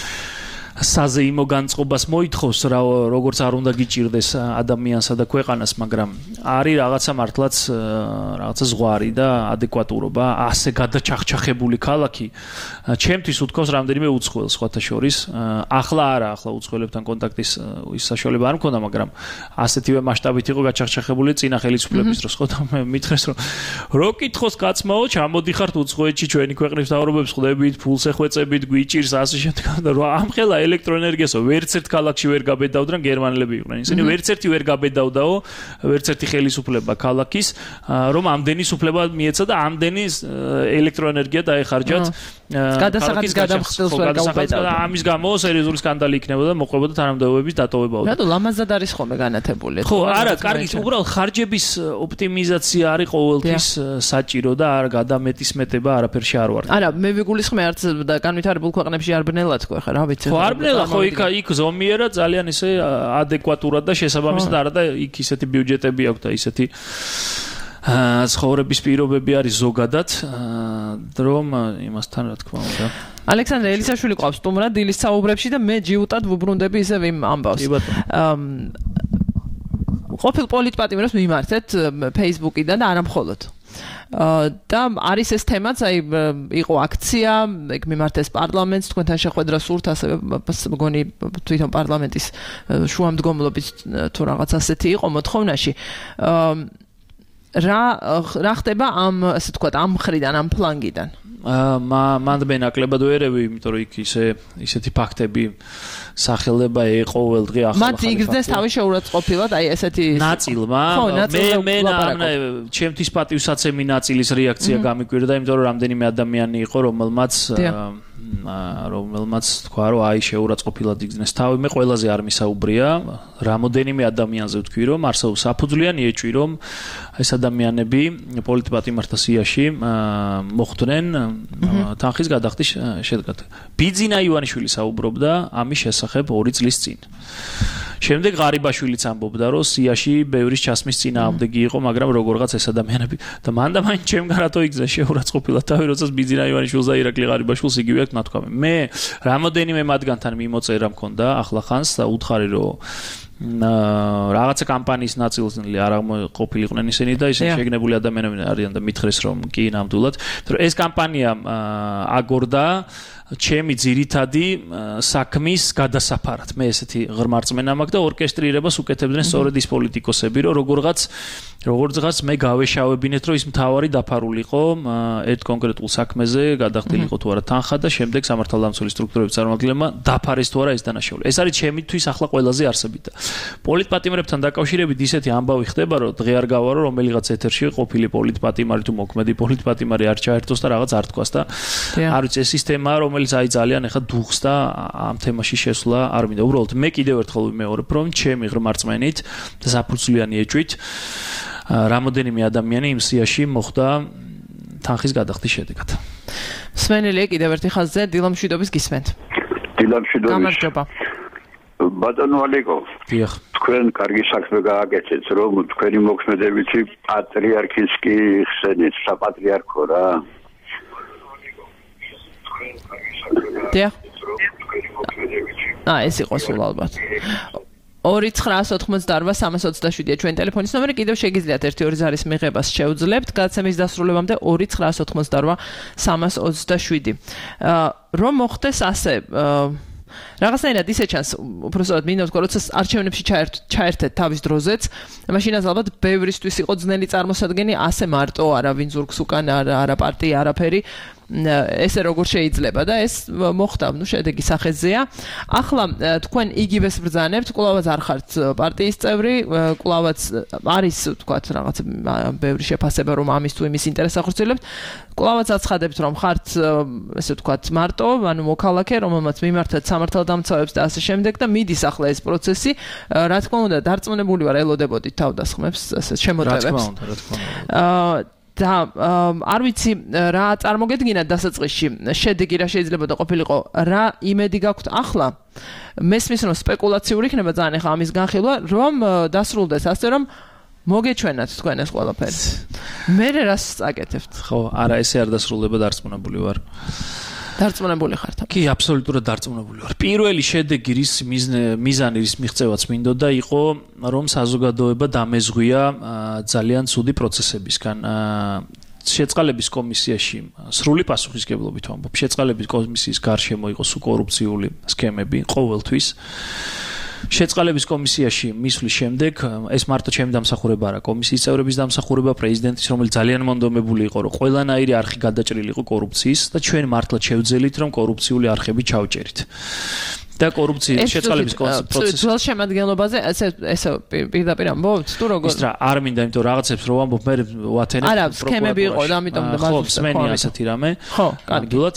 საზეიმო განწყობას მოითხოვს რა როგორც არ უნდა გიჭირდეს ადამიანსა და ქვეყანას, მაგრამ არის რაღაცა მართლაც რაღაცა ზღვარი და ადეკვატურობა, ასე გადაჩახჩახებული ქალაქი ჩემთვის უთქავს რამდენიმე უცხოელს სხვათა შორის. ახლა არა, ახლა უცხოელებთან კონტაქტის ის საშუალება არ მქონდა, მაგრამ ასეთივე მასშტაბით იყო გაჩახჩახებული წინა ხელისუფლების დროს, ხო და მე მითხრეს რომ რო კითხოს კაცმაო, ჩამოდიხართ უცხოეთში ჩვენი ქვეყნის მთავრობებს ხვდებით, ფულს ეხვეწებით, გვიჭირს ასე შემდეგ და რა ამ ხელა ელექტროენერგიასო ვერც ერთ ქალაქში ვერ გაბედავდნენ გერმანელები იყვნენ. ისინი ვერც ერთი ვერ გაბედავდაო, ვერც ერთი ხელისუფლება ქალაქის, რომ ამდენი სუფლება მიეცა და ამდენი ელექტროენერგია დაეხარჯათ გადასახადის გადამხდელს ვერ გაუბედავდა. ამის გამო სერიოზული სკანდალი იქნებოდა და მოყვებოდა თანამდებობების დატოვებაო. რატო ლამაზად არის ხოლმე განათებული? ხო, არა, კარგი, უბრალოდ ხარჯების ოპტიმიზაცია არის ყოველთვის საჭირო და არ გადამეტისმეტება არაფერში არ ვარ. არა, მე ვიგულისხმე არც და განვითარებულ ქვეყნებში არ ბნელა თქვა ხა, რა ვიცი. ხო, არ ბნელა, ხო, იქ იქ ზომიერად ძალიან ისე ადეკვატურად და შესაბამისად არა და იქ ისეთი ბიუჯეტები აქვს და ისეთი ცხოვრების პირობები არის ზოგადად, რომ იმასთან რა თქმა უნდა. ალექსანდრე ელისაშვილი ყავს სტუმრად დილის საუბრებში და მე ჯიუტად ვუბრუნდები ისევ იმ ამბავს. ყოფილ პოლიტპატიმრებს მიმართეთ Facebook-იდან და არა მხოლოდ. და არის ეს თემაც, აი იყო აქცია, ეგ მიმართეს პარლამენტს, თქვენთან შეხვედრა სურთ, ასევე მგონი თვითონ პარლამენტის შუამდგომლობის თუ რაღაც ასეთი იყო მოთხოვნაში. რა რა ხდება ამ ასე ვთქვათ ამ მხრიდან, ამ ფლანგიდან? აა მანდ მე ნაკლებად ვერევი, იმიტომ რომ იქ ისე ისეთი ფაქტები სახელდება ეყოველდღე ახლა. მათ იგრძეს თავის შეურაცხყოფილად, აი ესეთი ნაწილმა მე მე ჩემთვის პატივსაცემი ნაწილის რეაქცია გამიკვირდა, იმიტომ რომ რამდენიმე ადამიანი იყო, რომელმაც რომელმაც თქვა რომ აი შეურაცხყოფილად იგრძნეს თავი. მე ყველაზე არ მისაუბრია, რამოდენიმე ადამიანზე ვთქვი რომ არსებობს საფუძვლიანი ეჭვი რომ ეს ადამიანები პოლიტპატიმართა სიაში მოხვდნენ თანხის გადახდის შედეგად. ბიძინა ივანიშვილი საუბრობდა ამის შესახებ ორი წლის წინ. შემდეგ ღარიბაშვილიც ამბობდა რომ სიაში ბევრის ჩასმის წინააღმდეგი იყო, მაგრამ როგორღაც ეს ადამიანები და მან და მაინც ჩემგან რატო იგზა შეურაცხყოფილად თავი, როდესაც ბიძინა ივანიშვილს და ირაკლი ღარიბაშვილს იგივე ნათქვამი. მე რამოდენიმე მათგანთან მიმოწერა მქონდა ახლახანს და უთხარი რომ რაღაცა კამპანიის ნაწილი არ ყოფილიყვნენ ისინი და ისინი შეგნებული ადამიანები არიან და მითხრეს რომ კი ნამდვილად, მაგრამ ეს კამპანია აგორდა ჩემი ძირითადი საქმის გადასაფარად. მე ესეთი ღრმა რწმენა მაქვს და ორკესტრირებას უკეთებდნენ სწორედ ის პოლიტიკოსები, რომ როგორღაც როგორღაც მე გავეშავებინეთ, რომ ის მთავარი დაფარულიყო ერთ კონკრეტულ საქმეზე, გადახდილიყო თუ არა თანხა და შემდეგ სამართალდამცველი სტრუქტურების წარმომადგენლებმა დაფარეს თუ არა ეს დანაშაული. ეს არის ჩემთვის ახლა ყველაზე არსებითი. პოლიტპატიმრებთან დაკავშირებით ისეთი ამბავი ხდება, რომ დღე არ გავარო რომელიღაც ეთერში ყოფილი პოლიტპატიმარი თუ მოქმედი პოლიტპატიმარი არ ჩაერთოს და რაღაც არ თქვას და არ ვიცი ეს სისტემაა, რომელიც აი ძალიან ეხა დუხს და ამ თემაში შესვლა არ მინდა. უბრალოდ მე კიდევ ერთხელ ვიმეორებ, რომ ჩემი ღრმა რწმენით და საფუძვლიანი ეჭვით რამოდენიმე ადამიანი იმ სიაში მოხდა თანხის გადახდის შედეგად. სვენელი კიდევ ერთი ხაზზე დილამშვიდობის გისმენთ. დილამშვიდობის. გამარჯობა. ბატონო ალეკო. დიახ. თქვენ კარგი საქმე გააკეთეთ, რომ თქვენი მოქმედებითი პატრიარქის კი ხსენით, საპატრიარქო რა. დიახ. აა ეს იყო სულ ალბათ. ორი ცხრაას ოთხმოცდაორვა სამას ოცდაშვიდია ჩვენ ტელეფონის ნომერი, კიდევ შეგიძლიათ ერთი ორი ზარის მიღებას შევძლებთ გადაცემის დასრულებამდე ორი ცხრაას ოთხმოცდაორვა სამას ოცდაშვიდი. რომ მოხდეს ასე რაღაცნაირად ისე ჩანს, უბრალოდ მინდა ვთქვა, როცა არჩევნებში ჩაერთეთ თავის დროზეც, მაშინაც ალბათ ბევრისთვის იყო ძნელი წარმოსადგენი, ასე მარტო არა ვინ ზურგს უკან, არა პარტია, არაფერი. ესე როგორ შეიძლება და ეს მოხდა, ნუ შედეგი სახეზეა. ახლა თქვენ იგივეს ბრძანებთ, კვლავაც არ ხართ პარტიის წევრი, კვლავაც არის თქვათ რაღაც ბევრი შეფასება რომ ამის თუ იმის ინტერესს ახორციელებთ. კვლავაც აცხადებთ რომ ხართ ესე თქვათ მარტო, ანუ მოქალაქე, რომელმაც მიმართეთ სამართალდამცავებს და ასე შემდეგ და მიდის ახლა ეს პროცესი. რა თქმა უნდა, დარწმუნებული ვარ ელოდებოდით თავდასხმებს, ესე შემოტევებს. რა თქმა უნდა, რა თქმა უნდა. და არ ვიცი რა წარმოგედგინათ დასაწყისში შედეგი რა შეიძლება და ყოფილიყო, რა იმედი გაქვთ ახლა მესმის რომ სპეკულაციური იქნება ძალიან ახლა ამის განხილვა, რომ დასრულდეს ასე რომ მოგეჩვენათ თქვენ ეს ყველაფერი. მე რას წაკეთებთ? ხო, არა ესე არ დასრულდება, დარწმუნებული ვარ. დარწმუნებული ხართ? კი, აბსოლუტურად დარწმუნებული ვარ. პირველი შედეგი რის მიზანი რის მიღწევაც მინდოდა იყო, რომ საზოგადოება დამეზღვია ძალიან ცუდი პროცესებისგან. შეწყალების კომისიაში სრული პასუხისგებლობით ვამბობ. შეწყალების კომისიის გარშემო იყო სულ კორუფციული სქემები ყოველთვის. შეწყალების კომისიაში მისვლის შემდეგ ეს მარტო ჩემი დამსახურება არა, კომისიის წევრების დამსახურება, პრეზიდენტის, რომელიც ძალიან მონდომებული იყო, რომ ყველანაირი არხი გადაჭრილი იყო კორუფციის და ჩვენ მართლა შევძელით, რომ კორუფციული არხები ჩავჭერით. და კორუფციის შეწყალების პროცესი ძველ შემადგენლობაზე ესე ესე პირდაპირ ამბობთ თუ როგორ? ის რა არ მინდა, იმიტომ რაღაცებს რო ვამბობ, მე ვათენებ არა, სქემები იყო და ამიტომ და ხო, სმენია ესეთი რამე. ხო, კარგად.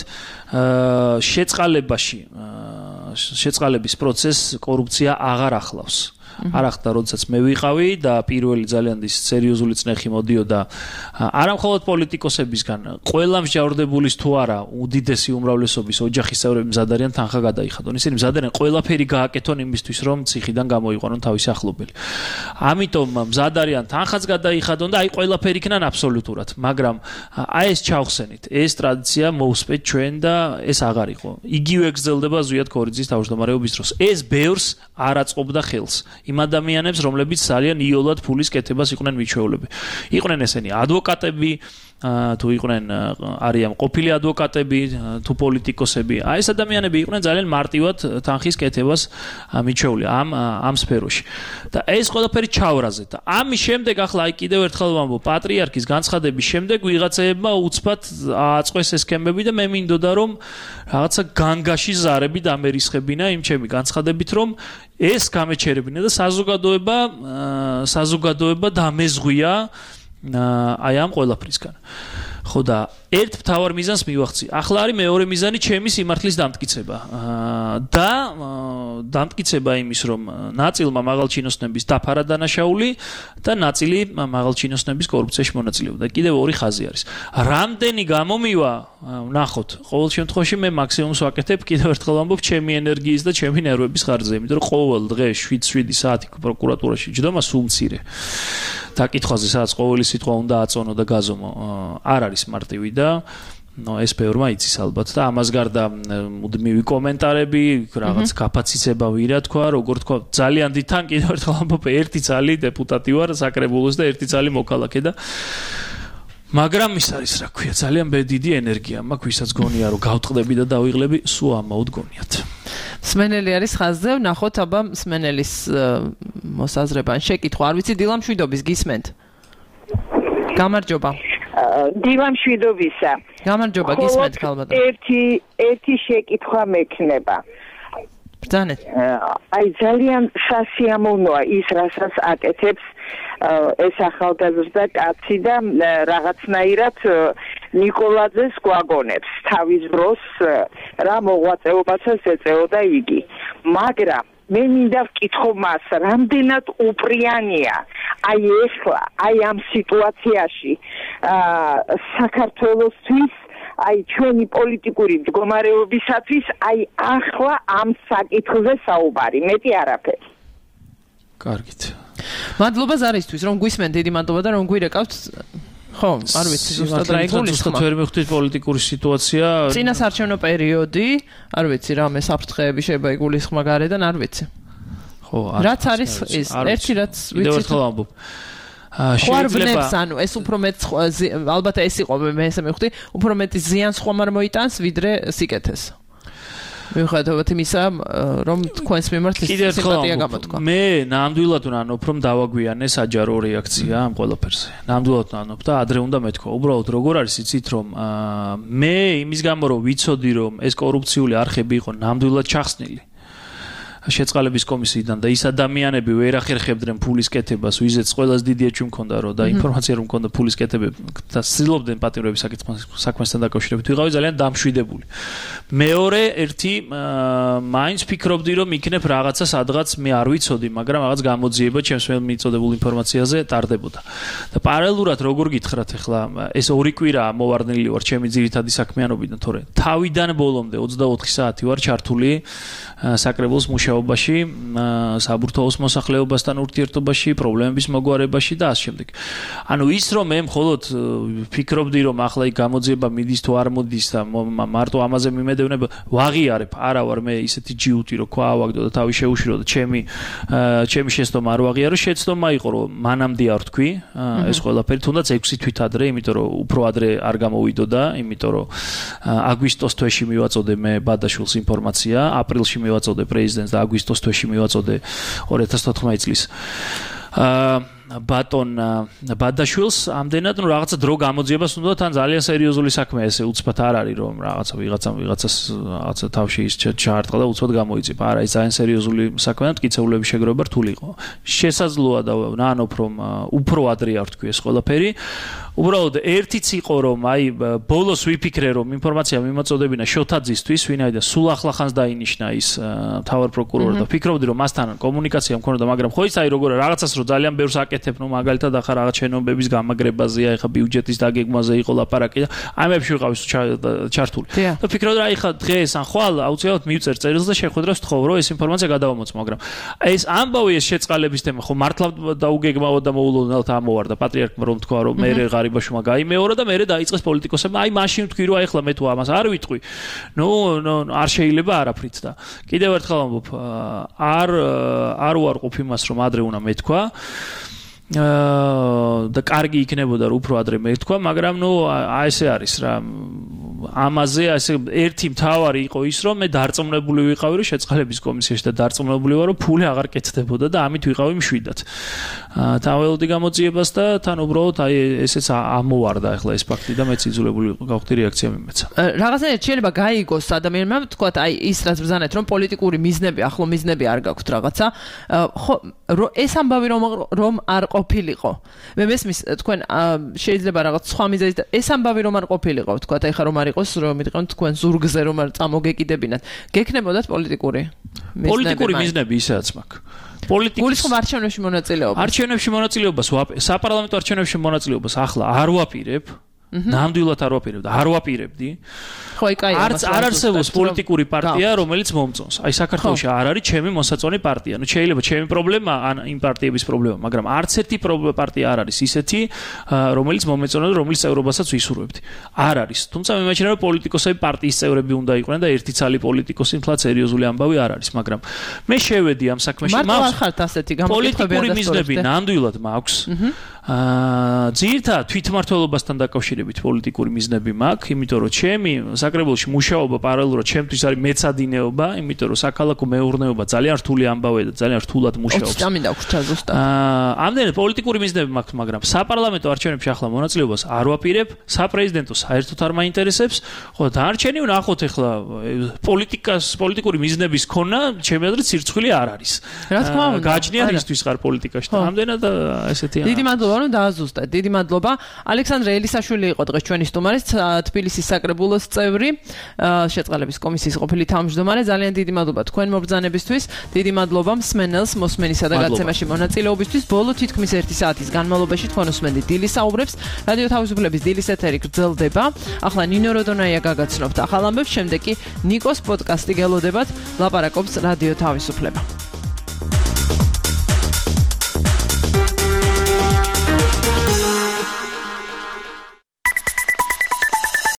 შეწყალებაში შეწყალების პროცესს კორუფცია აღარ ახლავს. არ ახდა, როდესაც მე ვიყავი და პირველი ძალიან ის სერიოზული წნეხი მოდიოდა არა მხოლოდ პოლიტიკოსებისგან, ყველა მსჯავრდებულის თუ არა უდიდესი უმრავლესობის ოჯახის წევრები მზად არიან თანხა გადაიხადონ. ისინი მზად არიან ყველაფერი გააკეთონ იმისთვის, რომ ციხიდან გამოიყვანონ თავისი ახლობელი. ამიტომ მზად არიან თანხაც გადაიხადონ და აი ყველაფერი იქნან აბსოლუტურად. მაგრამ აი ეს ჩავხსენით, ეს ტრადიცია მოусპეთ ჩვენ და ეს აღარ იყო. იგივე გრძელდება ზვიად ქორიძის თავმჯდომარეობის დროს. ეს ბევრს არ აწყობდა ხელს. იმ ადამიანებს, რომლებიც ძალიან იოლად ფულის კეთებას იყვნენ მიჩვეულები. იყვნენ ესენი ადვოკატები, თუ იყვნენ არიან ყოფილი ადვოკატები, თუ პოლიტიკოსები. აი ეს ადამიანები იყვნენ ძალიან მარტივად თანხის კეთებას მიჩვეული ამ ამ სფეროში. და ეს ყველაფერი ჩავრაზე და ამის შემდეგ ახლა აი კიდევ ერთხელ ვამბობ, პატრიარქის განცხადების შემდეგ ვიღაცებმა უცბად ააწყვეს ეს სქემები და მე მინდოდა რომ რაღაცა განგაში ზარები დამერისხებინა იმ ჩემი განცხადებით, რომ ეს გამეჩერებინა და საზოგადოება საზოგადოება დამეზღვია აი ამ ყველაფრისგან. ხო და ერთ მთავარ მიზანს მივახცი. ახლა არის მეორე მიზანი ჩემი სიმართლის დამტკიცება. და დამტკიცება იმის, რომ ნაწილმა მაღალჩინოსნების დაფარა დანაშაული და ნაწილი მაღალჩინოსნების კორუფციაში მონაწილეობა. და კიდევ ორი ხაზი არის. რამდენი გამომივა, ვნახოთ. ყოველ შემთხვევაში მე მაქსიმუმს ვაკეთებ, კიდევ ერთხელ ვამბობ, ჩემი ენერგიის და ჩემი ნერვების ხარჯზე, იმიტომ რომ ყოველ დღე შვიდ შვიდი საათი პროკურატურაში ჯდომა სულ მცირე. დაკითხვაზე, სადაც ყოველი სიტყვა უნდა აწონო და გაზომო, არ არის მარტივი და ნო ეს ბევრმა იცის ალბათ და ამას გარდა მუდმივი კომენტარები, რაღაც კაპაციცება ვირა თქვა, როგორ თქვა, ძალიან დიდთან კიდევ ერთხელ ამბობ, ერთი წალი დეპუტატი ვარ საკრებულოს და ერთი წალი მოქალაქე და მაგრამ ის არის რა ქვია, ძალიან დიდი ენერგია მაქვს, ვისაც გონია რომ გავტყდები და დავიღლები, სულ ამაოდ გონიათ. სმენელი არის ხაზზე, ნახოთ აბა სმენელის მოსაზრება ან შეკითხვა. არ ვიცი დილა მშვიდობის გისმენთ? გამარჯობა. დილა მშვიდობისა. გამარჯობა, გისმენთ ქალბატონო. ერთი ერთი შეკითხვა მექნება. ბრძანეთ. აი ძალიან სასიამოვნოა ის, რასაც აკეთებს ეს ახალგაზრდა კაცი და რაღაცნაირად ნიკოლაძეს გვაგონებს თავის დროს რა მოღვაწეობასაც ეწეოდა იგი. მაგრამ მე მინდა ვკითხო მას, რამდენად უპრიანია აი ახლა, აი ამ სიტუაციაში საქართველოსთვის აი ჩვენი პოლიტიკური მდგომარეობისათვის აი ახლა ამ საკითხზე საუბარი, მეტი არაფერი. კარგით. მადლობა ზარისთვის, რომ გვისმენთ, დიდი მადლობა და რომ გვირეკავთ. ხო, არ ვიცი, ზუსტად რა იგულისხმება. ვერ მივხვდით პოლიტიკური სიტუაცია. წინასარჩევნო პერიოდი, არ ვიცი, რამე საფრთხეები შეიძლება იგულისხმა გარედან, არ ვიცი. ხო, რაც არის ის, ერთი რაც ვიცი. კიდევ ერთხელ ამბობ. შეიძლება ანუ ეს უფრო მეტ ალბათ ეს იყო მე ესე მივხვდი, უფრო მეტი ზიანს ხომ არ მოიტანს, ვიდრე სიკეთეს. მიუხედავად იმისა, რომ თქვენს მიმართ სიმპათია გამოთქვა. მე ნამდვილად ვნანობ, რომ დავაგვიანე საჯარო რეაქცია ამ ყველაფერზე. ნამდვილად ვნანობ და ადრე უნდა მეთქვა. უბრალოდ როგორ არის იცით, რომ მე იმის გამო რომ ვიცოდი, რომ ეს კორუფციული არხები იყო ნამდვილად ჩახსნილი. შეწყალების კომისიიდან და ის ადამიანები ვერ ახერხებდნენ ფულის კეთებას, ვიზეც ყველას დიდი ეჭვი მქონდა რომ და ინფორმაცია რომ მქონდა ფულის კეთებები და ცდილობდნენ პატიმრების საქმესთან დაკავშირებით ვიყავი ძალიან დამშვიდებული. მეორე ერთი მაინც ფიქრობდი რომ იქნებ რაღაცა სადღაც მე არ ვიცოდი, მაგრამ რაღაც გამოძიება ჩემს მიწოდებულ ინფორმაციაზე ტარდებოდა. და პარალელურად როგორ გითხრათ ახლა ეს ორი კვირაა მოვარდნილი ვარ ჩემი ძირითადი საქმიანობიდან, თორე თავიდან ბოლომდე ოცდაოთხი საათი ვარ ჩართული საკრებულოს მუშაობაში, საბურთალოს მოსახლეობასთან ურთიერთობაში, პრობლემების მოგვარებაში და ასე შემდეგ. ანუ ის რომ მე მხოლოდ ფიქრობდი რომ ახლა იქ გამოძიება მიდის თუ არ მოდის და მარტო ამაზე მიმედევნება, ვაღიარებ, არა ვარ მე ისეთი ჯიუტი რომ ქვა ავაგდო და თავი შეუშირო და ჩემი ჩემი შეცდომა არ ვაღიარო, შეცდომა იყო რომ მანამდე არ თქვი ეს ყველაფერი, თუნდაც ექვსი თვით ადრე, იმიტომ რომ უფრო ადრე არ გამოვიდოდა, იმიტომ რომ აგვისტოს თვეში მივაწოდე მე ბადაშვილს ინფორმაცია, აპრილში მივაწოდე პრეზიდენტს და აგვისტოს თვეში მივაწოდე ორი ათას თოთხმეტ წლის ბატონ ბადაშვილს ამდენად რომ რაღაცა დრო გამოძიებას უნდა თან ძალიან სერიოზული საქმეა ესე უცბად არ არის რომ რაღაცა ვიღაცა ვიღაცას რაღაცა თავში ის ჩაარტყა და უცბად გამოიწიფა არა ის ძალიან სერიოზული საქმეა მტკიცებულების შეგროვება რთული იყო შესაძლოა და ნანობ რომ უფრო ადრე არ თქვი ეს ყველაფერი უბრალოდ ერთიც იყო რომ აი ბოლოს ვიფიქრე რომ ინფორმაცია მიმოწოდებინა შოთაძისთვის ვინაიდან სულ ახლახანს დაინიშნა ის მთავარ პროკურორი და ფიქრობდი რომ მასთან კომუნიკაცია მქონოდა მაგრამ ხო ის აი როგორ რაღაცას რომ ძალიან ბევრს აკეთებ ნუ მაგალითად ახლა რაღაც შენობების გამაგრებაზეა ეხა ბიუჯეტის დაგეგმაზე იყო ლაპარაკი და აიმებში ვიყავი ჩართული და ფიქრობდი რა ეხა დღეს ან ხვალ აუცილებლად მივწერ წერილს და შეხვედრას ვთხოვ რომ ეს ინფორმაცია გადავამოწმო მაგრამ ეს ამბავი ეს შეწყალების თემა ხო მართლა დაუგეგმავად და მოულოდნელად ამოვარდა პატრიარქმა რომ თქვა რომ მე ღარიბაშვილმა გაიმეორა და მე დაიწყეს პოლიტიკოსებმა აი მაშინ ვთქვი რომ აი ახლა მე თუ ამას არ ვიტყვი ნუ არ შეიძლება არაფრით და კიდევ ერთხელ ამბობ არ არ უარყოფ იმას რომ ადრე უნდა მეთქვა და კარგი იქნებოდა რომ უფრო ადრე მეთქვა, მაგრამ ნუ აი ესე არის რა. ამაზე ასე ერთი მთავარი იყო ის რომ მე დარწმუნებული ვიყავი რომ შეწყალების კომისიაში და დარწმუნებული ვარ რომ ფული აღარ კეთდებოდა და ამით ვიყავი მშვიდად. თაველოდი გამოძიებას და თან უბრალოდ აი ესეც ამოვარდა ახლა ეს ფაქტი და მეც იძულებული გავხდი რეაქცია მიმეცა. რაღაცნაირად შეიძლება გაიგოს ადამიანმა თქვა აი ის რაც ბრძანეთ რომ პოლიტიკური მიზნები ახლო მიზნები არ გაქვთ რაღაცა ხო ეს ამბავი რომ რომ არ ყოფილიყო. მე მესმის თქვენ შეიძლება რაღაც სხვა მიზეზი და ეს ამბავი რომ არ ყოფილიყო, თქვა ეხა რომ არ იყოს რომ მიტყვენ თქვენ ზურგზე რომ არ წამოგეკიდებინათ. გექნებოდათ პოლიტიკური მიზნები. პოლიტიკური მიზნები ისეაც მაქვს. პოლიტიკის გულისხმობ არჩევნებში მონაწილეობას. არჩევნებში მონაწილეობას საპარლამენტო არჩევნებში მონაწილეობას ახლა არ ვაპირებ. ნამდვილად არ ვაპირებდი, არ ვაპირებდი. ხო, იკაი, არც არ არსებობს პოლიტიკური პარტია, რომელიც მომწონს. აი საქართველოში არ არის ჩემი მოსაწონი პარტია. ნუ შეიძლება ჩემი პრობლემა ან იმ პარტიების პრობლემა, მაგრამ არც ერთი პარტია არ არის ისეთი, რომელიც მომეწონა და რომელიც წევრობასაც ვისურვებდი. არ არის. თუმცა მე მემაჩნია, რომ პოლიტიკოსები პარტიის წევრები უნდა იყვნენ და ერთი ცალი პოლიტიკოსი მთლად სერიოზული ამბავი არ არის, მაგრამ მე შევედი ამ საქმეში, მაქვს პოლიტიკური მიზნები ნამდვილად მაქვს. აა ძირითადად თვითმმართველობასთან დაკავშირებით პოლიტიკური მიზნები მაქვს, იმიტომ რომ ჩემი საკრებულოში მუშაობა პარალელურად ჩემთვის არის მეცადინეობა, იმიტომ რომ საქალაქო მეურნეობა ძალიან რთული ამბავია და ძალიან რთულად მუშაობს. ოცი წამი დაგვრჩა ზუსტად. აა ამდენად პოლიტიკური მიზნები მაქვს, მაგრამ საპარლამენტო არჩევნებში ახლა მონაწილეობას არ ვაპირებ, საპრეზიდენტო საერთოდ არ მაინტერესებს. ხო, დარჩენი ვნახოთ ახლა პოლიტიკას, პოლიტიკური მიზნების ქონა ჩემი აზრით სირცხვილი არ არის. რა თქმა უნდა, გააჩნია ისთვის ხარ პოლიტიკაში და ამდენად ესეთი დიდი მადლობა, რომ დააზუსტეთ. დიდი მადლობა. ალექსანდრე ელისაშვილი იყო დღეს ჩვენი სტუმარი, თბილისის საკრებულოს წევრი, შეწყალების კომისიის ყოფილი თავმჯდომარე. ძალიან დიდი მადლობა თქვენ მობრძანებისთვის. დიდი მადლობა მსმენელს მოსმენისა და გაცემაში მონაწილეობისთვის. ბოლო თითქმის ერთი საათის განმავლობაში თქვენ უსმენთ დილის საუბრებს. რადიო თავისუფლების დილის ეთერი გრძელდება. ახლა ნინო როდონაია გაგაცნობთ ახალ ამბებს, შემდეგ კი ნიკოს პოდკასტი გელოდებათ. ლაპარაკობს რადიო თავისუფლება.